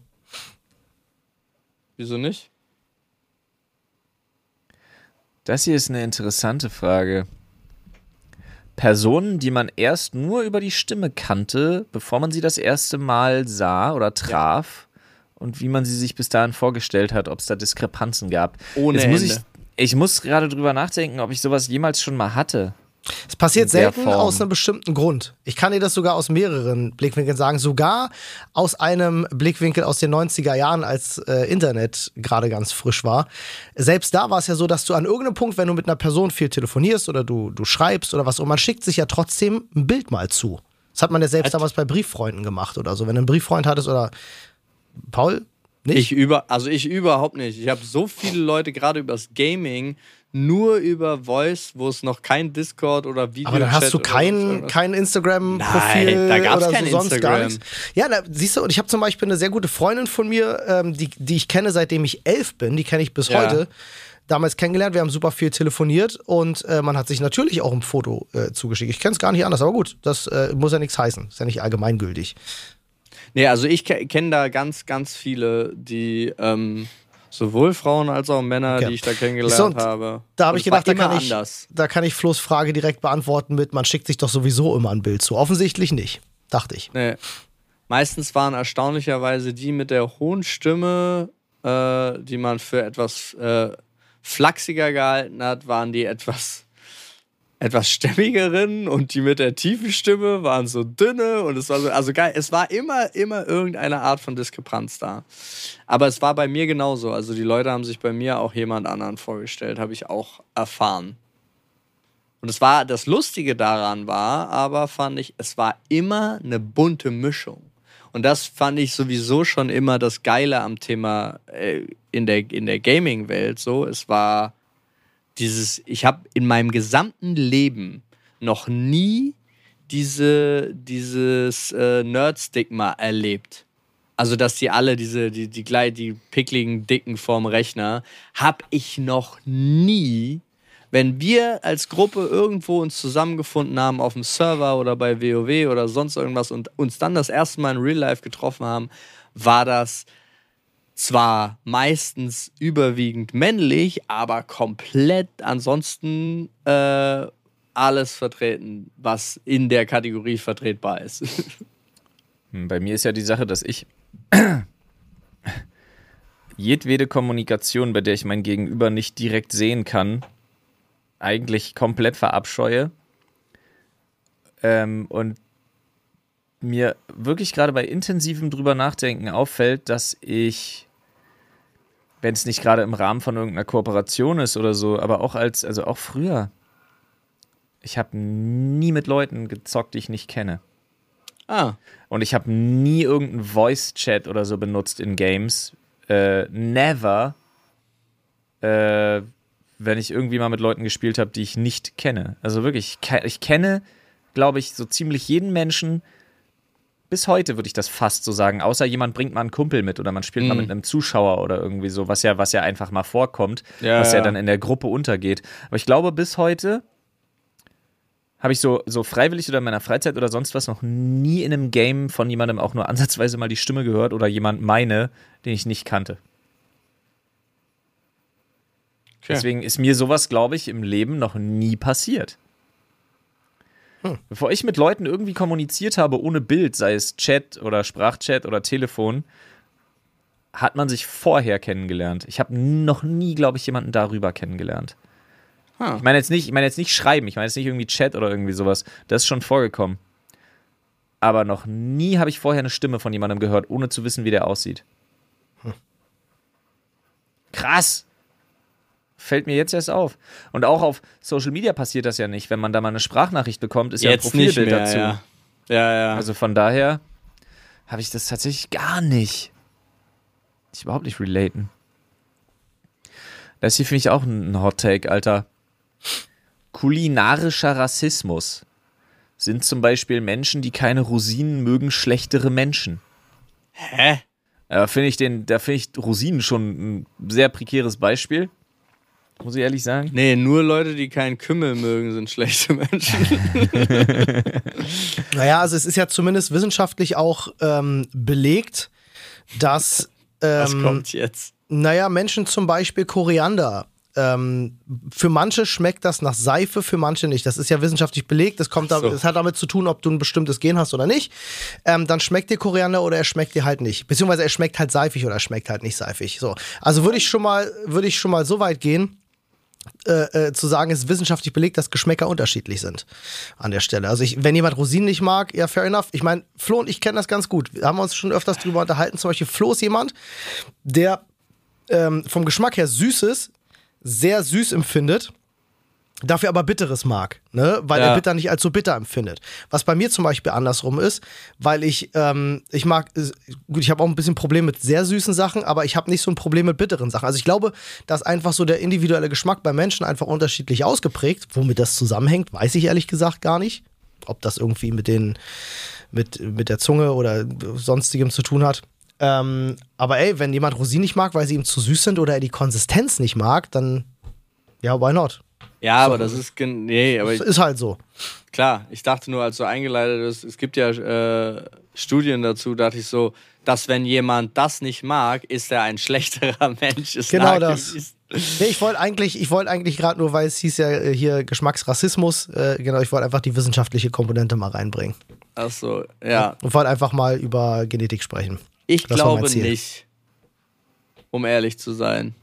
wieso nicht? Das hier ist eine interessante Frage. Personen, die man erst nur über die Stimme kannte, bevor man sie das erste Mal sah oder traf und wie man sie sich bis dahin vorgestellt hat, ob es da Diskrepanzen gab. Ohne Jetzt muss ich, Ende. Ich muss gerade drüber nachdenken, ob ich sowas jemals schon mal hatte. Es passiert In der selten Form. aus einem bestimmten Grund. Ich kann dir das sogar aus mehreren Blickwinkeln sagen. Sogar aus einem Blickwinkel aus den neunziger Jahren, als äh, Internet gerade ganz frisch war. Selbst da war es ja so, dass du an irgendeinem Punkt, wenn du mit einer Person viel telefonierst oder du, du schreibst oder was, und man schickt sich ja trotzdem ein Bild mal zu. Das hat man ja selbst Hat- damals bei Brieffreunden gemacht oder so. Wenn du einen Brieffreund hattest oder Paul, nicht? Ich über, also ich überhaupt nicht. Ich habe so viele Leute gerade übers Gaming nur über Voice, wo es noch kein Discord oder Video. Aber dann hast du kein, kein Instagram-Profil Nein, da gab's oder kein so, sonst gar Instagram. nichts. Ja, na, siehst du, und ich habe zum Beispiel eine sehr gute Freundin von mir, ähm, die, die ich kenne, seitdem ich elf bin, die kenne ich bis Ja. heute. Damals kennengelernt, wir haben super viel telefoniert und äh, man hat sich natürlich auch ein Foto äh, zugeschickt. Ich kenne es gar nicht anders, aber gut, das äh, muss ja nichts heißen. Ist ja nicht allgemeingültig. Nee, also ich ke- kenne da ganz, ganz viele, die ähm, sowohl Frauen als auch Männer, Okay. die ich da kennengelernt So, und habe. Da habe Und ich es war gedacht, da immer kann ich, anders. da kann ich Flo's Frage direkt beantworten mit, man schickt sich doch sowieso immer ein Bild zu. Offensichtlich nicht, dachte ich. Nee. Meistens waren erstaunlicherweise die mit der hohen Stimme, äh, die man für etwas äh, flachsiger gehalten hat, waren die etwas, etwas stämmigeren, und die mit der tiefen Stimme waren so dünne, und es war so, also geil, es war immer, immer irgendeine Art von Diskrepanz da. Aber es war bei mir genauso, also die Leute haben sich bei mir auch jemand anderen vorgestellt, habe ich auch erfahren. Und es war, das Lustige daran war, aber fand ich, es war immer eine bunte Mischung. Und das fand ich sowieso schon immer das Geile am Thema äh, in der, in der Gaming-Welt so. Es war dieses, ich habe in meinem gesamten Leben noch nie diese, dieses äh, Nerd-Stigma erlebt. Also, dass die alle, diese, die, die, die, die pickligen Dicken vorm Rechner, habe ich noch nie. Wenn wir als Gruppe irgendwo uns zusammengefunden haben auf dem Server oder bei WoW oder sonst irgendwas und uns dann das erste Mal in Real Life getroffen haben, war das zwar meistens überwiegend männlich, aber komplett ansonsten äh, alles vertreten, was in der Kategorie vertretbar ist. Bei mir ist ja die Sache, dass ich jedwede Kommunikation, bei der ich mein Gegenüber nicht direkt sehen kann, eigentlich komplett verabscheue. Ähm, und mir wirklich gerade bei intensivem drüber nachdenken auffällt, dass ich, wenn es nicht gerade im Rahmen von irgendeiner Kooperation ist oder so, aber auch als, also auch früher, ich habe nie mit Leuten gezockt, die ich nicht kenne. Ah, Und ich habe nie irgendeinen Voice-Chat oder so benutzt in Games. Äh, never. Äh, wenn ich irgendwie mal mit Leuten gespielt habe, die ich nicht kenne. Also wirklich, ich, ke- ich kenne, glaube ich, so ziemlich jeden Menschen. Bis heute würde ich das fast so sagen. Außer jemand bringt mal einen Kumpel mit oder man spielt Mhm. mal mit einem Zuschauer oder irgendwie so, was ja, was ja einfach mal vorkommt, Ja, was ja, ja. dann in der Gruppe untergeht. Aber ich glaube, bis heute habe ich so, so freiwillig oder in meiner Freizeit oder sonst was noch nie in einem Game von jemandem auch nur ansatzweise mal die Stimme gehört oder jemand meine, den ich nicht kannte. okay. Deswegen ist mir sowas, glaube ich, im Leben noch nie passiert. Hm. Bevor ich mit Leuten irgendwie kommuniziert habe ohne Bild, sei es Chat oder Sprachchat oder Telefon, hat man sich vorher kennengelernt. Ich habe noch nie, glaube ich, jemanden darüber kennengelernt. Ah. Ich meine jetzt nicht, ich meine jetzt nicht schreiben, ich meine jetzt nicht irgendwie Chat oder irgendwie sowas. Das ist schon vorgekommen. Aber noch nie habe ich vorher eine Stimme von jemandem gehört, ohne zu wissen, wie der aussieht. Hm. Krass. Fällt mir jetzt erst auf. Und auch auf Social Media passiert das ja nicht. Wenn man da mal eine Sprachnachricht bekommt, ist ja ein Jetzt nicht Profilbild mehr, dazu. ja. Ja, ja. Also von daher habe ich das tatsächlich gar nicht. Ich überhaupt nicht relaten. Das hier finde ich auch ein Hot Take, Alter. Kulinarischer Rassismus. Sind zum Beispiel Menschen, die keine Rosinen mögen, schlechtere Menschen. Hä? Da finde ich, den, da finde ich Rosinen schon ein sehr prekäres Beispiel. Muss ich ehrlich sagen. Nee, nur Leute, die keinen Kümmel mögen, sind schlechte Menschen. Naja, also es ist ja zumindest wissenschaftlich auch ähm, belegt, dass Was ähm, kommt jetzt? naja, Menschen zum Beispiel Koriander. Ähm, für manche schmeckt das nach Seife, für manche nicht. Das ist ja wissenschaftlich belegt. Das, kommt Ach so. da, das hat damit zu tun, ob du ein bestimmtes Gen hast oder nicht. Ähm, dann schmeckt dir Koriander oder er schmeckt dir halt nicht. Beziehungsweise er schmeckt halt seifig oder er schmeckt halt nicht seifig. So. Also würde ich schon mal, würde ich schon mal so weit gehen, Äh, äh, zu sagen, es ist wissenschaftlich belegt, dass Geschmäcker unterschiedlich sind an der Stelle. Also ich, wenn jemand Rosinen nicht mag, ja, fair enough. Ich meine, Flo und ich kennen das ganz gut. Wir haben uns schon öfters drüber unterhalten. Zum Beispiel Flo ist jemand, der ähm, vom Geschmack her Süßes sehr süß empfindet, dafür aber Bitteres mag, ne? Weil Ja. er bitter nicht als so bitter empfindet. Was bei mir zum Beispiel andersrum ist, weil ich, ähm, ich mag, äh, gut, ich habe auch ein bisschen Problem mit sehr süßen Sachen, aber ich habe nicht so ein Problem mit bitteren Sachen. Also ich glaube, dass einfach so der individuelle Geschmack bei Menschen einfach unterschiedlich ausgeprägt, womit das zusammenhängt, weiß ich ehrlich gesagt gar nicht. Ob das irgendwie mit den, mit, mit der Zunge oder sonstigem zu tun hat. Ähm, aber ey, wenn jemand Rosinen nicht mag, weil sie ihm zu süß sind oder er die Konsistenz nicht mag, dann, ja, why not? Ja, aber das ist, gen- nee, aber ich, Ist halt so. klar, ich dachte nur, als du eingeleitet bist, es gibt ja äh, Studien dazu, dachte ich so, dass wenn jemand das nicht mag, ist er ein schlechterer Mensch. Ist Genau nachgewiesen. Nee, ich wollte eigentlich, ich wollte eigentlich gerade nur, weil es hieß ja äh, hier Geschmacksrassismus, äh, genau, ich wollte einfach die wissenschaftliche Komponente mal reinbringen. Ach so, ja. Und wollte einfach mal über Genetik sprechen. Ich Das war mein glaube Ziel. nicht, um ehrlich zu sein.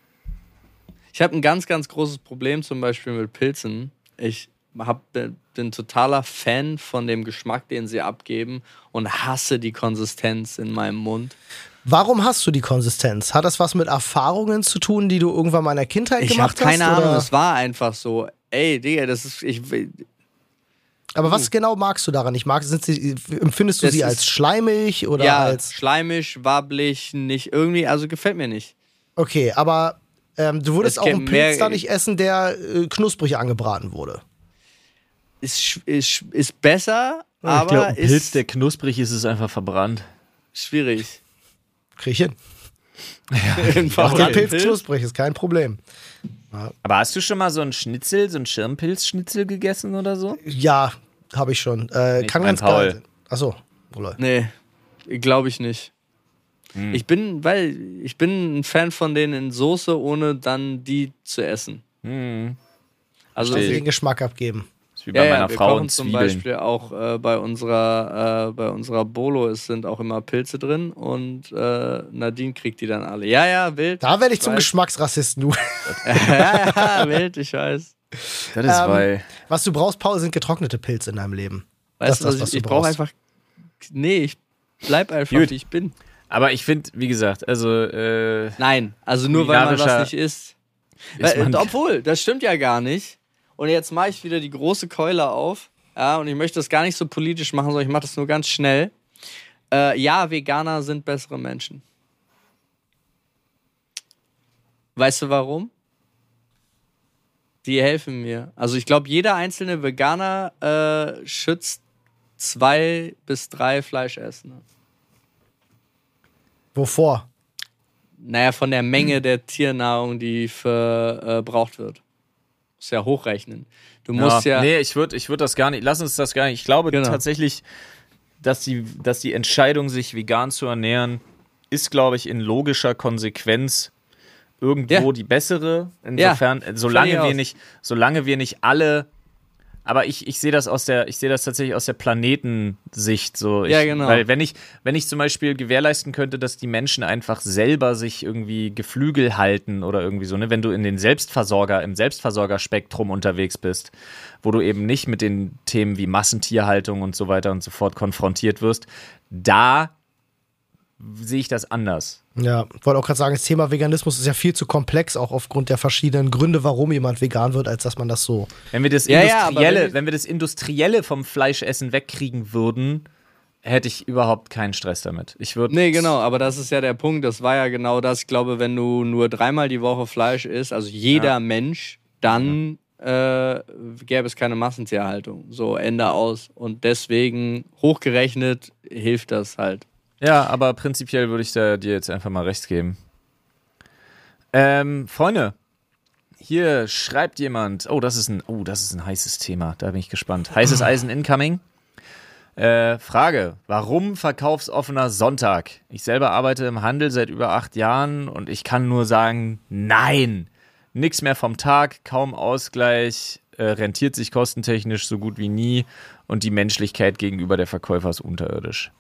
Ich habe ein ganz, ganz großes Problem zum Beispiel mit Pilzen. Ich hab, bin ein totaler Fan von dem Geschmack, den sie abgeben und hasse die Konsistenz in meinem Mund. Warum hast du die Konsistenz? Hat das was mit Erfahrungen zu tun, die du irgendwann mal in der Kindheit Ich habe gemacht hast? keine Ahnung, oder? es war einfach so. Ey, Digga, das ist. Ich, Aber was genau magst du daran nicht? Magst, sind sie, empfindest du Das sie ist- als schleimig oder ja, als. schleimig, wabbelig, nicht irgendwie, also gefällt mir nicht. Okay, aber ähm, du würdest Es auch einen gibt Pilz mehr- da nicht essen, der äh, knusprig angebraten wurde. Ist, sch- ist, ist besser, ich aber glaube, ein ist Pilz, der knusprig ist, ist einfach verbrannt. schwierig. Krieg ich hin. Einfach Der ein Pilz Pilz. knusprig ist kein Problem. Aber hast du schon mal so einen Schnitzel, so einen Schirmpilzschnitzel gegessen oder so? Ja, habe ich schon. Äh, Ich kann mein ganz geil Paul. sein. Achso, oh lol. Nee, glaube ich nicht. Hm. Ich bin, weil ich bin ein Fan von denen in Soße, ohne dann die zu essen. Hm. Also Also Verstehe. den Geschmack abgeben. Das ist wie bei ja, ja, meiner wir Frau kochen und zum Zwiebeln. Beispiel auch äh, bei unserer äh, bei unserer Bolo, es sind auch immer Pilze drin und äh, Nadine kriegt die dann alle. Ja, ja, wild. Da werde ich zum weiß. Geschmacksrassisten, du. ja, ja, wild, ich weiß. Das ist Ähm, weil. Was du braust, Paul, sind getrocknete Pilze in deinem Leben. Das Weißt ist du, das, was was ich, du ich brauche brauchst. einfach. Nee, ich bleib einfach, Gut. wie ich bin. Aber ich finde, wie gesagt, also äh, Nein, also nur weil man was Kulinarischer nicht isst. ist Weil, man- obwohl, das stimmt ja gar nicht. Und jetzt mache ich wieder die große Keule auf. Ja, und ich möchte das gar nicht so politisch machen, sondern ich mache das nur ganz schnell. Äh, ja, Veganer sind bessere Menschen. Weißt du warum? Die helfen mir. Also ich glaube, jeder einzelne Veganer äh, schützt zwei bis drei Fleischessende. Wovor? Naja, von der Menge der Tiernahrung, die verbraucht wird. Muss ja hochrechnen. Du musst ja. Nee, ich würde ich würd das gar nicht. Lass uns das gar nicht. Ich glaube Genau. tatsächlich, dass die, dass die Entscheidung, sich vegan zu ernähren, ist, glaube ich, in logischer Konsequenz irgendwo Ja. die bessere. Insofern, äh, solange Fertig wir aus. nicht, solange wir nicht alle. Aber ich, ich sehe das aus der, ich sehe das tatsächlich aus der Planetensicht so. Ich, Ja, genau. Weil wenn ich, wenn ich zum Beispiel gewährleisten könnte, dass die Menschen einfach selber sich irgendwie Geflügel halten oder irgendwie so, ne, wenn du in den Selbstversorger, im Selbstversorgerspektrum unterwegs bist, wo du eben nicht mit den Themen wie Massentierhaltung und so weiter und so fort konfrontiert wirst, da sehe ich das anders. Ja, wollte auch gerade sagen, das Thema Veganismus ist ja viel zu komplex, auch aufgrund der verschiedenen Gründe, warum jemand vegan wird, als dass man das so. Wenn wir das Ja, ja, aber Industrielle, wenn wir- wenn wir das Industrielle vom Fleischessen wegkriegen würden, hätte ich überhaupt keinen Stress damit. Ich würde Nee, genau, aber das ist ja der Punkt. Das war ja genau das. Ich glaube, wenn du nur dreimal die Woche Fleisch isst, also jeder Ja. Mensch, dann äh, gäbe es keine Massentierhaltung. So, Ende aus. Und deswegen, hochgerechnet, hilft das halt. Ja, aber prinzipiell würde ich da dir jetzt einfach mal recht geben. Ähm, Freunde, hier schreibt jemand, oh, das ist ein, oh, das ist ein heißes Thema, da bin ich gespannt. Heißes Eisen incoming. Äh, Frage, warum verkaufsoffener Sonntag? Ich selber arbeite im Handel seit über acht Jahren und ich kann nur sagen, nein. Nix mehr vom Tag, kaum Ausgleich, äh, rentiert sich kostentechnisch so gut wie nie und die Menschlichkeit gegenüber der Verkäufer ist unterirdisch.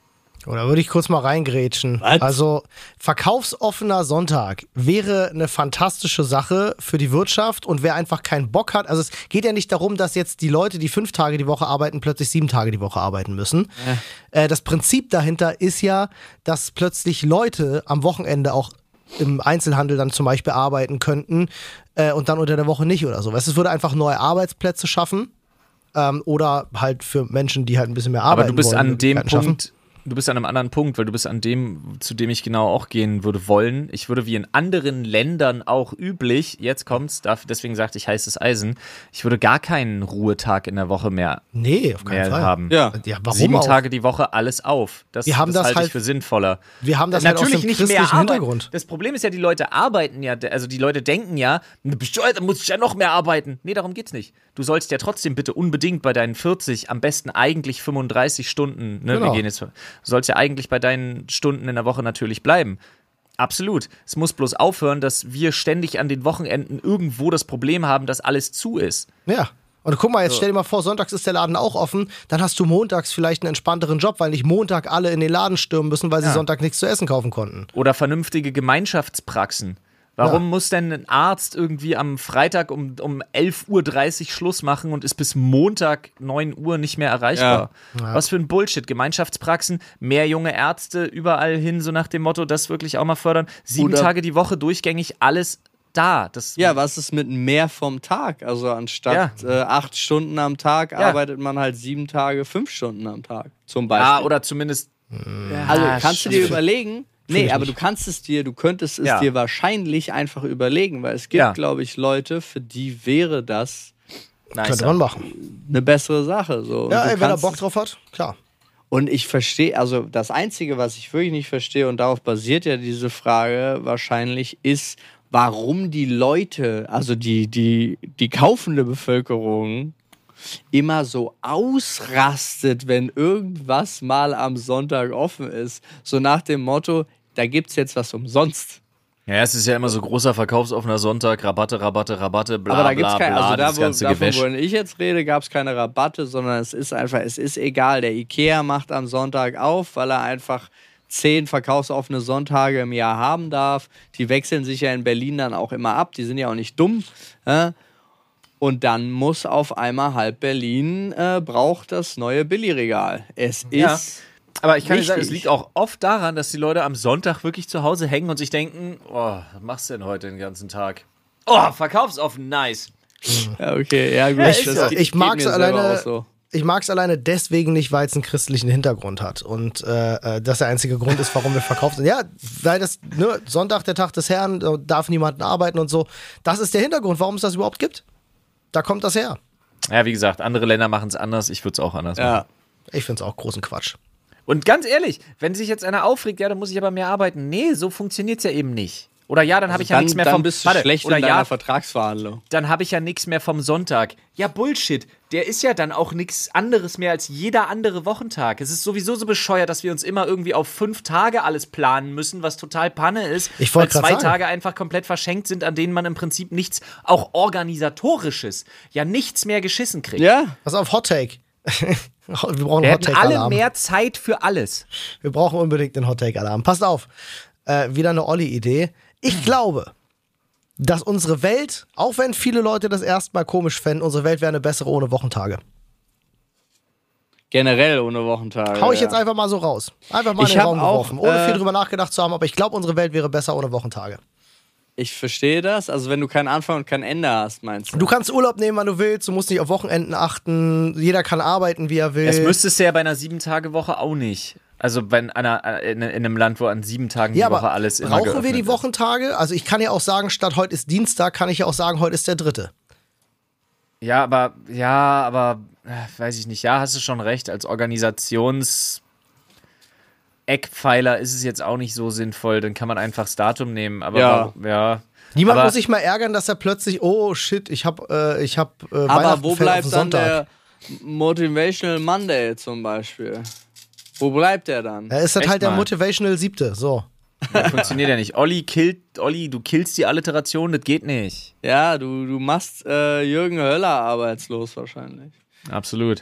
Oder würde ich kurz mal reingrätschen. Was? Also verkaufsoffener Sonntag wäre eine fantastische Sache für die Wirtschaft und wer einfach keinen Bock hat, also es geht ja nicht darum, dass jetzt die Leute, die fünf Tage die Woche arbeiten, plötzlich sieben Tage die Woche arbeiten müssen. Ja. Äh, das Prinzip dahinter ist ja, dass plötzlich Leute am Wochenende auch im Einzelhandel dann zum Beispiel arbeiten könnten äh, und dann unter der Woche nicht oder so. Weißt, es würde einfach neue Arbeitsplätze schaffen ähm, oder halt für Menschen, die halt ein bisschen mehr arbeiten wollen. Aber du bist wollen, an dem schaffen. Punkt... Du bist an einem anderen Punkt, weil du bist an dem, zu dem ich genau auch gehen würde wollen. Ich würde wie in anderen Ländern auch üblich, jetzt kommt's, deswegen sagte ich heißes Eisen, ich würde gar keinen Ruhetag in der Woche mehr, nee, auf keinen mehr Fall. haben. Ja. Ja, warum Sieben auch? Tage die Woche, alles auf. Das, Wir haben das das halte halt- ich für sinnvoller. Wir haben das halt aus Natürlich dem nicht mehr christlichen Arbeit. Hintergrund. Das Problem ist ja, die Leute arbeiten ja, also die Leute denken ja, da muss ich ja noch mehr arbeiten. Nee, darum geht's nicht. Du sollst ja trotzdem bitte unbedingt bei deinen vierzig, am besten eigentlich fünfunddreißig Stunden, ne, Genau. wir gehen jetzt, du sollst ja eigentlich bei deinen Stunden in der Woche natürlich bleiben. Absolut. Es muss bloß aufhören, dass wir ständig an den Wochenenden irgendwo das Problem haben, dass alles zu ist. Ja. Und guck mal, jetzt stell dir mal vor, sonntags ist der Laden auch offen, dann hast du montags vielleicht einen entspannteren Job, weil nicht Montag alle in den Laden stürmen müssen, weil sie Ja. Sonntag nichts zu essen kaufen konnten. Oder vernünftige Gemeinschaftspraxen. Warum Ja. muss denn ein Arzt irgendwie am Freitag um, um elf Uhr dreißig Schluss machen und ist bis Montag neun Uhr nicht mehr erreichbar? Ja. Ja. Was für ein Bullshit. Gemeinschaftspraxen, mehr junge Ärzte überall hin, so nach dem Motto, das wirklich auch mal fördern. Sieben Oder- Tage die Woche durchgängig, alles da. Das, Ja, was ist mit mehr vom Tag? Also anstatt Ja. äh, acht Stunden am Tag Ja. arbeitet man halt sieben Tage, fünf Stunden am Tag. Zum Beispiel. ja, oder zumindest. Also Ja, kannst du dir schwierig. überlegen? Nee, ich aber nicht. du kannst es dir, du könntest es Ja. dir wahrscheinlich einfach überlegen, weil es gibt, Ja. glaube ich, Leute, für die wäre das Könnte man machen. eine bessere Sache. So. Und Ja, du ey, wenn er kannst Bock es- drauf hat, klar. Und ich verstehe, also das Einzige, was ich wirklich nicht verstehe, und darauf basiert ja diese Frage wahrscheinlich, ist, warum die Leute, also die, die, die kaufende Bevölkerung, immer so ausrastet, wenn irgendwas mal am Sonntag offen ist. So nach dem Motto, da gibt's jetzt was umsonst. Ja, es ist ja immer so großer verkaufsoffener Sonntag, Rabatte, Rabatte, Rabatte, bla, Aber da gibt's bla, keine, bla, also da, das wo, ganze davon, Gewäsch. wo ich jetzt rede, gab es keine Rabatte, sondern es ist einfach, es ist egal. Der Ikea macht am Sonntag auf, weil er einfach zehn verkaufsoffene Sonntage im Jahr haben darf. Die wechseln sich ja in Berlin dann auch immer ab, die sind ja auch nicht dumm. Äh? Und dann muss auf einmal halb Berlin, äh, braucht das neue Billigregal. Es Ja. ist... Aber ich kann dir sagen, es wichtig. liegt auch oft daran, dass die Leute am Sonntag wirklich zu Hause hängen und sich denken, oh, was machst du denn heute den ganzen Tag? Oh, verkaufsoffen, nice. Ja, okay, ja gut. Ja, ist das so. geht- Ich geht mag's mir selber alleine- auch so. Ich mag es alleine deswegen nicht, weil es einen christlichen Hintergrund hat. Und äh, äh, das der einzige Grund ist, warum wir verkauft sind. Ja, weil das, ne, Sonntag, der Tag des Herrn, da darf niemand arbeiten und so. Das ist der Hintergrund, warum es das überhaupt gibt. Da kommt das her. Ja, wie gesagt, andere Länder machen es anders, ich würde es auch anders machen. Ja. Ich finde es auch großen Quatsch. Und ganz ehrlich, wenn sich jetzt einer aufregt, ja, dann muss ich aber mehr arbeiten. Nee, so funktioniert es ja eben nicht. Oder ja, dann habe ich ja Dann, nichts mehr dann vom bist du warte, schlecht oder in deiner ja, Vertragsverhandlung. dann habe ich ja nichts mehr vom Sonntag. Ja, Bullshit. Der ist ja dann auch nichts anderes mehr als jeder andere Wochentag. Es ist sowieso so bescheuert, dass wir uns immer irgendwie auf fünf Tage alles planen müssen, was total Panne ist. Ich weil wollte grad zwei sagen. Tage einfach komplett verschenkt sind, an denen man im Prinzip nichts, auch organisatorisches, ja nichts mehr geschissen kriegt. Ja, Pass auf, Hot Take. Wir brauchen Wir einen Hot hätten alle Take-Alarm. mehr Zeit für alles. Wir brauchen unbedingt einen Hot Take-Alarm. Passt auf. Äh, wieder eine Olli-Idee. Ich glaube, dass unsere Welt, auch wenn viele Leute das erstmal komisch fänden, unsere Welt wäre eine bessere ohne Wochentage. generell ohne Wochentage. Hau ich ja. jetzt einfach mal so raus. Einfach mal in Ich den hab Raum auch, geworfen, ohne äh, viel drüber nachgedacht zu haben, aber ich glaube, unsere Welt wäre besser ohne Wochentage. Ich verstehe das. Also wenn du keinen Anfang und kein Ende hast, meinst du? Du kannst Urlaub nehmen, wann du willst, du musst nicht auf Wochenenden achten, jeder kann arbeiten, wie er will. Das müsstest du ja bei einer Sieben-Tage-Woche auch nicht. Also bei einer, in, in einem Land, wo an sieben Tagen ja, die Woche aber alles immer brauchen wir geöffnet die ist. Wochentage? Also ich kann ja auch sagen, statt heute ist Dienstag, kann ich ja auch sagen, heute ist der dritte. Ja, aber, ja, aber, äh, weiß ich nicht. Ja, hast du schon recht. Als Organisations- Eckpfeiler ist es jetzt auch nicht so sinnvoll. Dann kann man einfach das Datum nehmen. Aber Ja. ja. ja. Niemand aber, muss sich mal ärgern, dass er plötzlich, oh shit, ich hab, äh, ich hab äh, Aber Weihnachten wo fällt auf bleibt den dann Sonntag. der Motivational Monday zum Beispiel? Wo bleibt der dann? Er ist halt, Echt halt der mal. Motivational Siebte, so. Das funktioniert ja nicht. Olli killt, Olli, du killst die Alliteration, das geht nicht. Ja, du, du machst äh, Jürgen Höller arbeitslos wahrscheinlich. Absolut.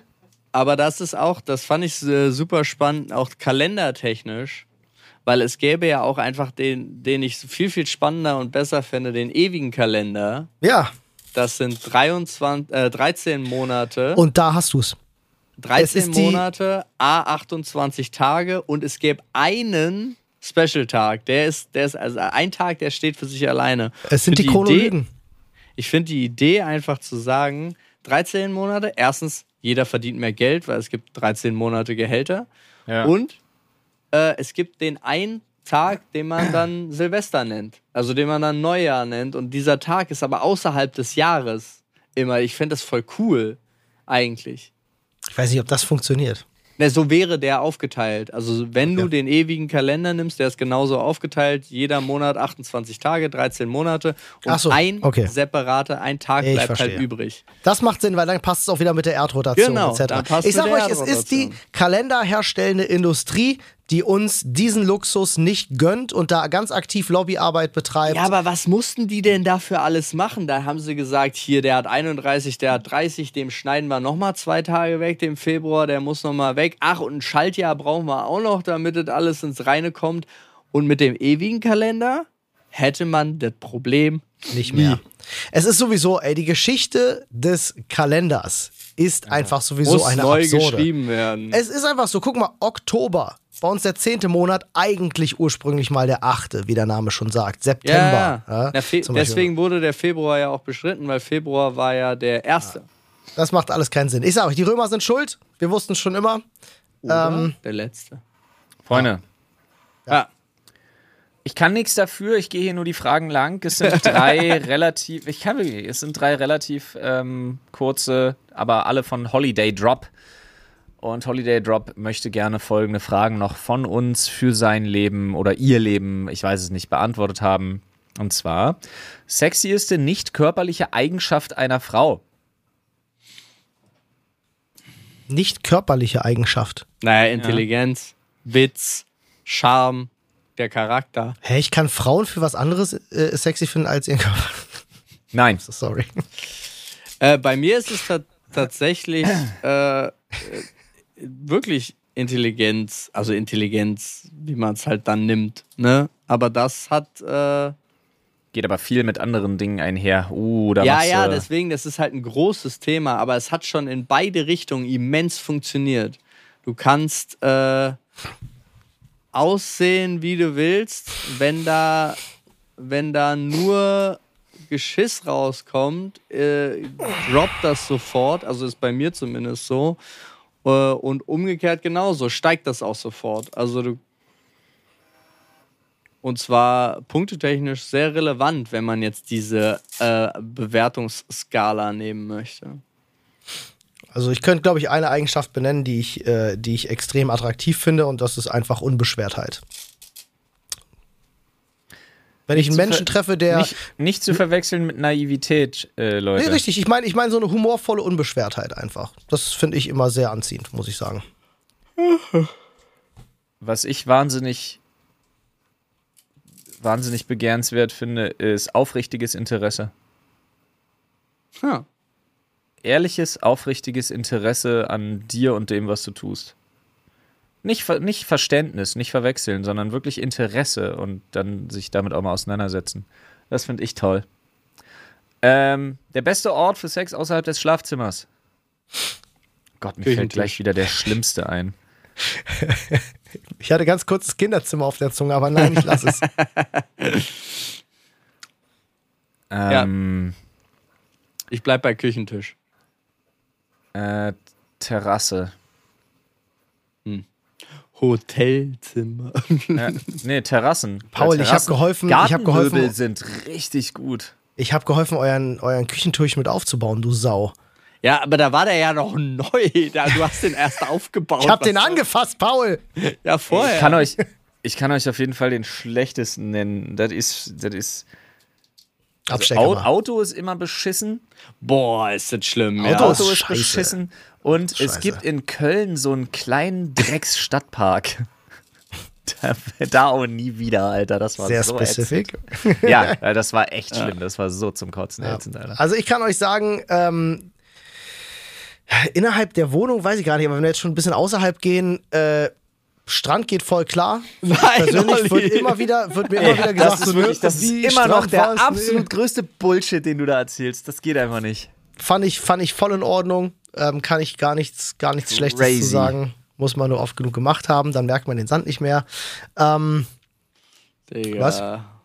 aber das ist auch, das fand ich äh, super spannend, auch kalendertechnisch, weil es gäbe ja auch einfach den, den ich viel, viel spannender und besser finde, den ewigen Kalender. Ja. Das sind dreiundzwanzig, äh, dreizehn Monate. Und da hast du's. dreizehn Monate, a achtundzwanzig Tage und es gäbe einen Special-Tag. Der ist, der ist, also ein Tag, der steht für sich alleine. Es sind die, die Chronologen. Idee, ich finde die Idee einfach zu sagen, dreizehn Monate, erstens, jeder verdient mehr Geld, weil es gibt dreizehn Monate Gehälter. Ja. Und äh, es gibt den einen Tag, den man dann Silvester nennt. Also den man dann Neujahr nennt. Und dieser Tag ist aber außerhalb des Jahres immer. Ich finde das voll cool, eigentlich. Ich weiß nicht, ob das funktioniert. Ne, so wäre der aufgeteilt. Also wenn okay. du den ewigen Kalender nimmst, der ist genauso aufgeteilt. Jeder Monat achtundzwanzig Tage, dreizehn Monate. Und so, ein okay. separater, ein Tag ich bleibt verstehe. halt übrig. Das macht Sinn, weil dann passt es auch wieder mit der Erdrotation genau, et cetera. Dann passt ich sag mit der euch, es ist die kalenderherstellende Industrie, die uns diesen Luxus nicht gönnt und da ganz aktiv Lobbyarbeit betreibt. Ja, aber was mussten die denn dafür alles machen? Da haben sie gesagt, hier, der hat einunddreißig, der hat dreißig, dem schneiden wir nochmal zwei Tage weg, dem Februar, der muss nochmal weg. Ach, und ein Schaltjahr brauchen wir auch noch, damit das alles ins Reine kommt. Und mit dem ewigen Kalender hätte man das Problem nicht mehr. Nie. Es ist sowieso, ey, die Geschichte des Kalenders ist ja. einfach sowieso muss eine neu absurde. geschrieben werden. Es ist einfach so, guck mal, Oktober. Bei uns der zehnte Monat, eigentlich ursprünglich mal der achte, wie der Name schon sagt. September. Ja, ja. Ja, Fe- deswegen wurde der Februar ja auch beschritten, weil Februar war ja der erste. Ja. Das macht alles keinen Sinn. Ich sag euch, die Römer sind schuld. Wir wussten es schon immer. Ähm, der letzte. Freunde. Ja. ja. Ich kann nichts dafür, ich gehe hier nur die Fragen lang. Es sind drei relativ, ich kann wirklich, es sind drei relativ ähm, kurze, aber alle von Holiday Drop. Und Holiday Drop möchte gerne folgende Fragen noch von uns für sein Leben oder ihr Leben, ich weiß es nicht, beantwortet haben. Und zwar, sexieste nicht körperliche Eigenschaft einer Frau? Nicht körperliche Eigenschaft? Naja, Intelligenz, ja. Witz, Charme, der Charakter. Hä, ich kann Frauen für was anderes äh, sexy finden als ihren Körper? Nein. Sorry. Äh, bei mir ist es ta- tatsächlich äh, wirklich Intelligenz, also Intelligenz, wie man es halt dann nimmt, ne? Aber das hat äh geht aber viel mit anderen Dingen einher. Uh, da ja, ja, deswegen, das ist halt ein großes Thema, aber es hat schon in beide Richtungen immens funktioniert. Du kannst äh, aussehen, wie du willst, wenn da, wenn da nur Geschiss rauskommt, äh, droppt das sofort, also ist bei mir zumindest so. Und umgekehrt genauso, steigt das auch sofort. Also du und zwar punktetechnisch sehr relevant, wenn man jetzt diese äh, Bewertungsskala nehmen möchte. Also ich könnte, glaube ich, eine Eigenschaft benennen, die ich, äh, die ich extrem attraktiv finde, und das ist einfach Unbeschwertheit. Wenn ich einen Menschen treffe, der... Nicht, nicht zu verwechseln mit Naivität, äh, Leute. Nee, richtig. Ich meine ich mein so eine humorvolle Unbeschwertheit einfach. Das finde ich immer sehr anziehend, muss ich sagen. Was ich wahnsinnig, wahnsinnig begehrenswert finde, ist aufrichtiges Interesse. Ja. Ehrliches, aufrichtiges Interesse an dir und dem, was du tust. Nicht, nicht Verständnis, nicht verwechseln, sondern wirklich Interesse und dann sich damit auch mal auseinandersetzen. Das finde ich toll. Ähm, der beste Ort für Sex außerhalb des Schlafzimmers. Gott, mir fällt gleich wieder der Schlimmste ein. Ich hatte ganz kurz das Kinderzimmer auf der Zunge, aber nein, ich lasse es. ähm, ja. Ich bleib bei Küchentisch. Äh, Terrasse. Hm. Hotelzimmer. Ja, nee, Terrassen. Paul, Terrassen. ich habe geholfen. Ich habe geholfen. sind richtig gut. Ich habe geholfen, euren, euren Küchentisch mit aufzubauen, du Sau. Ja, aber da war der ja noch neu. Da, du hast den erst aufgebaut. Ich habe den angefasst, Paul. Ja, vorher. Ich kann euch, ich kann euch auf jeden Fall den schlechtesten nennen. Das ist, das ist. Also Au- Auto ist immer beschissen. Boah, ist das schlimm. Auto, ja. Auto ist, ist beschissen. Und Scheiße. Es gibt in Köln so einen kleinen Drecksstadtpark. Da, da auch nie wieder, Alter. Das war sehr so specific. ätzend. Ja, das war echt schlimm. Das war so zum Kotzen ja. ätzend, Alter. Also ich kann euch sagen, ähm, Innerhalb der Wohnung weiß ich gar nicht, aber wenn wir jetzt schon ein bisschen außerhalb gehen, äh, Strand geht voll klar. Nein, persönlich wird immer wieder, wird mir immer wieder gesagt, das ist, so, wirklich, das ist wie immer noch Strand der war's, absolut nee. größte Bullshit, den du da erzählst. Das geht einfach nicht. Fand ich, fand ich voll in Ordnung. Ähm, kann ich gar nichts, gar nichts Schlechtes Crazy. zu sagen. Muss man nur oft genug gemacht haben, dann merkt man den Sand nicht mehr. Ähm, Digga. Was?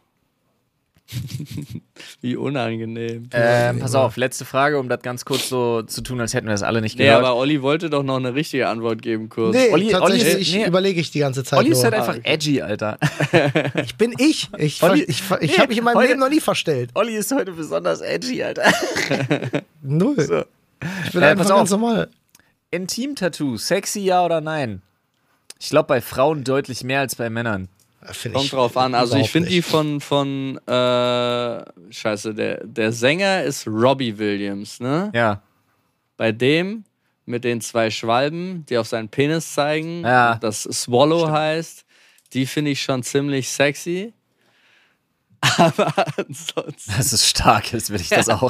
Wie unangenehm. Ähm, pass auf, letzte Frage, um das ganz kurz so zu tun, als hätten wir das alle nicht Nee, gehört. aber Olli wollte doch noch eine richtige Antwort geben, kurz. nee, Olli- tatsächlich Olli ist- ich nee. überlege ich die ganze Zeit Olli ist nur. halt einfach edgy, Alter. Ich bin ich. Ich, Olli- ver- ich, ver- ich Nee, habe mich in meinem heute- Leben noch nie verstellt. Olli ist heute besonders edgy, Alter. Null. So. Ich bin Äh, einfach pass auf. ganz normal. Intim-Tattoo, sexy ja oder nein? Ich glaube bei Frauen deutlich mehr als bei Männern. Find Kommt ich drauf an. Also ich überhaupt finde die nicht. von, von äh, scheiße, der, der Sänger ist Robbie Williams, ne? Ja. Bei dem mit den zwei Schwalben, die auf seinen Penis zeigen, Ja. das Swallow heißt, die finde ich schon ziemlich sexy. Aber ansonsten. Das ist stark, jetzt will ich das auch.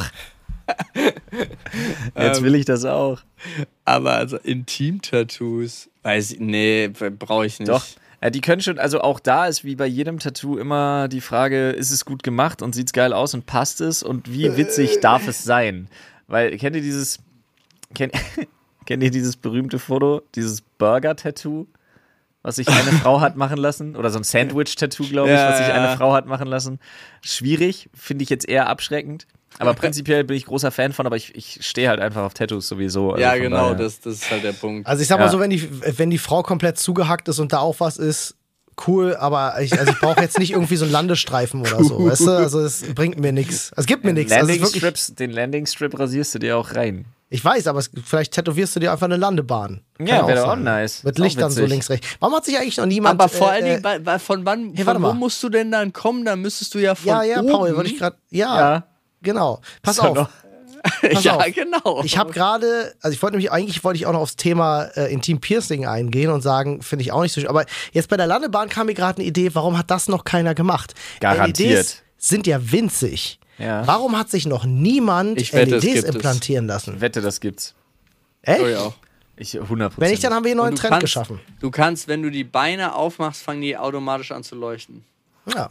Jetzt will ich das auch. Aber also Intim-Tattoos, weiß ich, nee, brauche ich nicht. Doch. Ja, die können schon, also auch da ist wie bei jedem Tattoo immer die Frage, ist es gut gemacht und sieht's geil aus und passt es und wie witzig darf es sein? Weil, kennt ihr dieses, kennt, kennt ihr dieses berühmte Foto, dieses Burger-Tattoo, was sich eine Frau hat machen lassen? Oder so ein Sandwich-Tattoo, glaube ich, Ja, was sich ja. eine Frau hat machen lassen. Schwierig, finde ich jetzt eher abschreckend. Aber prinzipiell bin ich großer Fan von, aber ich, ich stehe halt einfach auf Tattoos sowieso. Also Ja, von genau, daher- das, das ist halt der Punkt. Also ich sag mal Ja. so, wenn die, wenn die Frau komplett zugehackt ist und da auch was ist, cool, aber ich, also ich brauche jetzt nicht irgendwie so einen Landestreifen oder so, weißt du? Also es bringt mir nichts. Es gibt mir nichts. Also es ist wirklich, Landing-Strips, den Landing-Strip rasierst du dir auch rein. ich weiß, aber es, vielleicht tätowierst du dir einfach eine Landebahn. Kann Ja, wäre auch auch sein. nice. Mit Ist auch Lichtern so witzig. links, rechts. Warum hat sich eigentlich noch niemand... Aber vor allen äh, Dingen, bei, bei, von wann, Hey, warte von wo mal. musst du denn dann kommen? Da müsstest du ja von Ja, ja, oben. Paul, wollte ich gerade... Ja, Ja. genau. Pass So auf. noch. Pass ja, auf. genau. Ich habe gerade, also ich wollte nämlich, eigentlich wollte ich auch noch aufs Thema äh, Intim-Piercing eingehen und sagen, finde ich auch nicht so schön. Aber jetzt bei der Landebahn kam mir gerade eine Idee, warum hat das noch keiner gemacht? Garantiert. L E Ds sind ja winzig. Ja. Warum hat sich noch niemand Ich wette, es L E Ds gibt es. implantieren lassen? Wette, das gibt's. Echt? Oh, ja. Ich hundert Prozent. Wenn nicht, dann haben wir einen neuen Und du Trend kannst- geschaffen. Du kannst, wenn du die Beine aufmachst, fangen die automatisch an zu leuchten. Ja.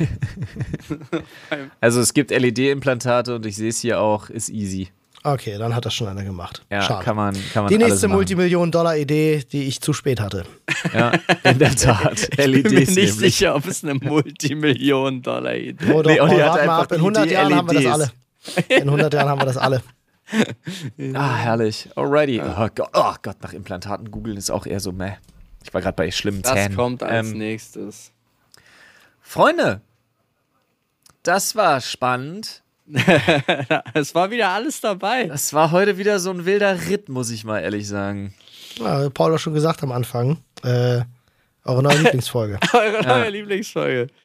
Also es gibt L E D-Implantate und ich sehe es hier auch, ist easy. Okay, dann hat das schon einer gemacht. Ja, Schade. kann man, kann man Die alles nächste machen. Multimillionen-Dollar-Idee, die ich zu spät hatte. Ja, in der Tat. Ich bin mir L E Ds nicht nämlich. sicher, ob es eine Multimillionen-Dollar-Idee Oh, doch, Nee, Olli oh, hat warte mal einfach ab. In die hundert Idee Jahren haben wir das L E Ds. alle. In hundert Jahren haben wir das alle. Ah, herrlich. Alrighty. Oh Gott, oh Gott, nach Implantaten googeln ist auch eher so meh. Ich war gerade bei schlimmen Das Zähnen. kommt als Ähm, nächstes. Freunde, das war spannend. Es war wieder alles dabei. Das war heute wieder so ein wilder Ritt, muss ich mal ehrlich sagen. Ja, Paul hat schon gesagt am Anfang. Äh, eure neue Lieblingsfolge. Eure neue Lieblingsfolge.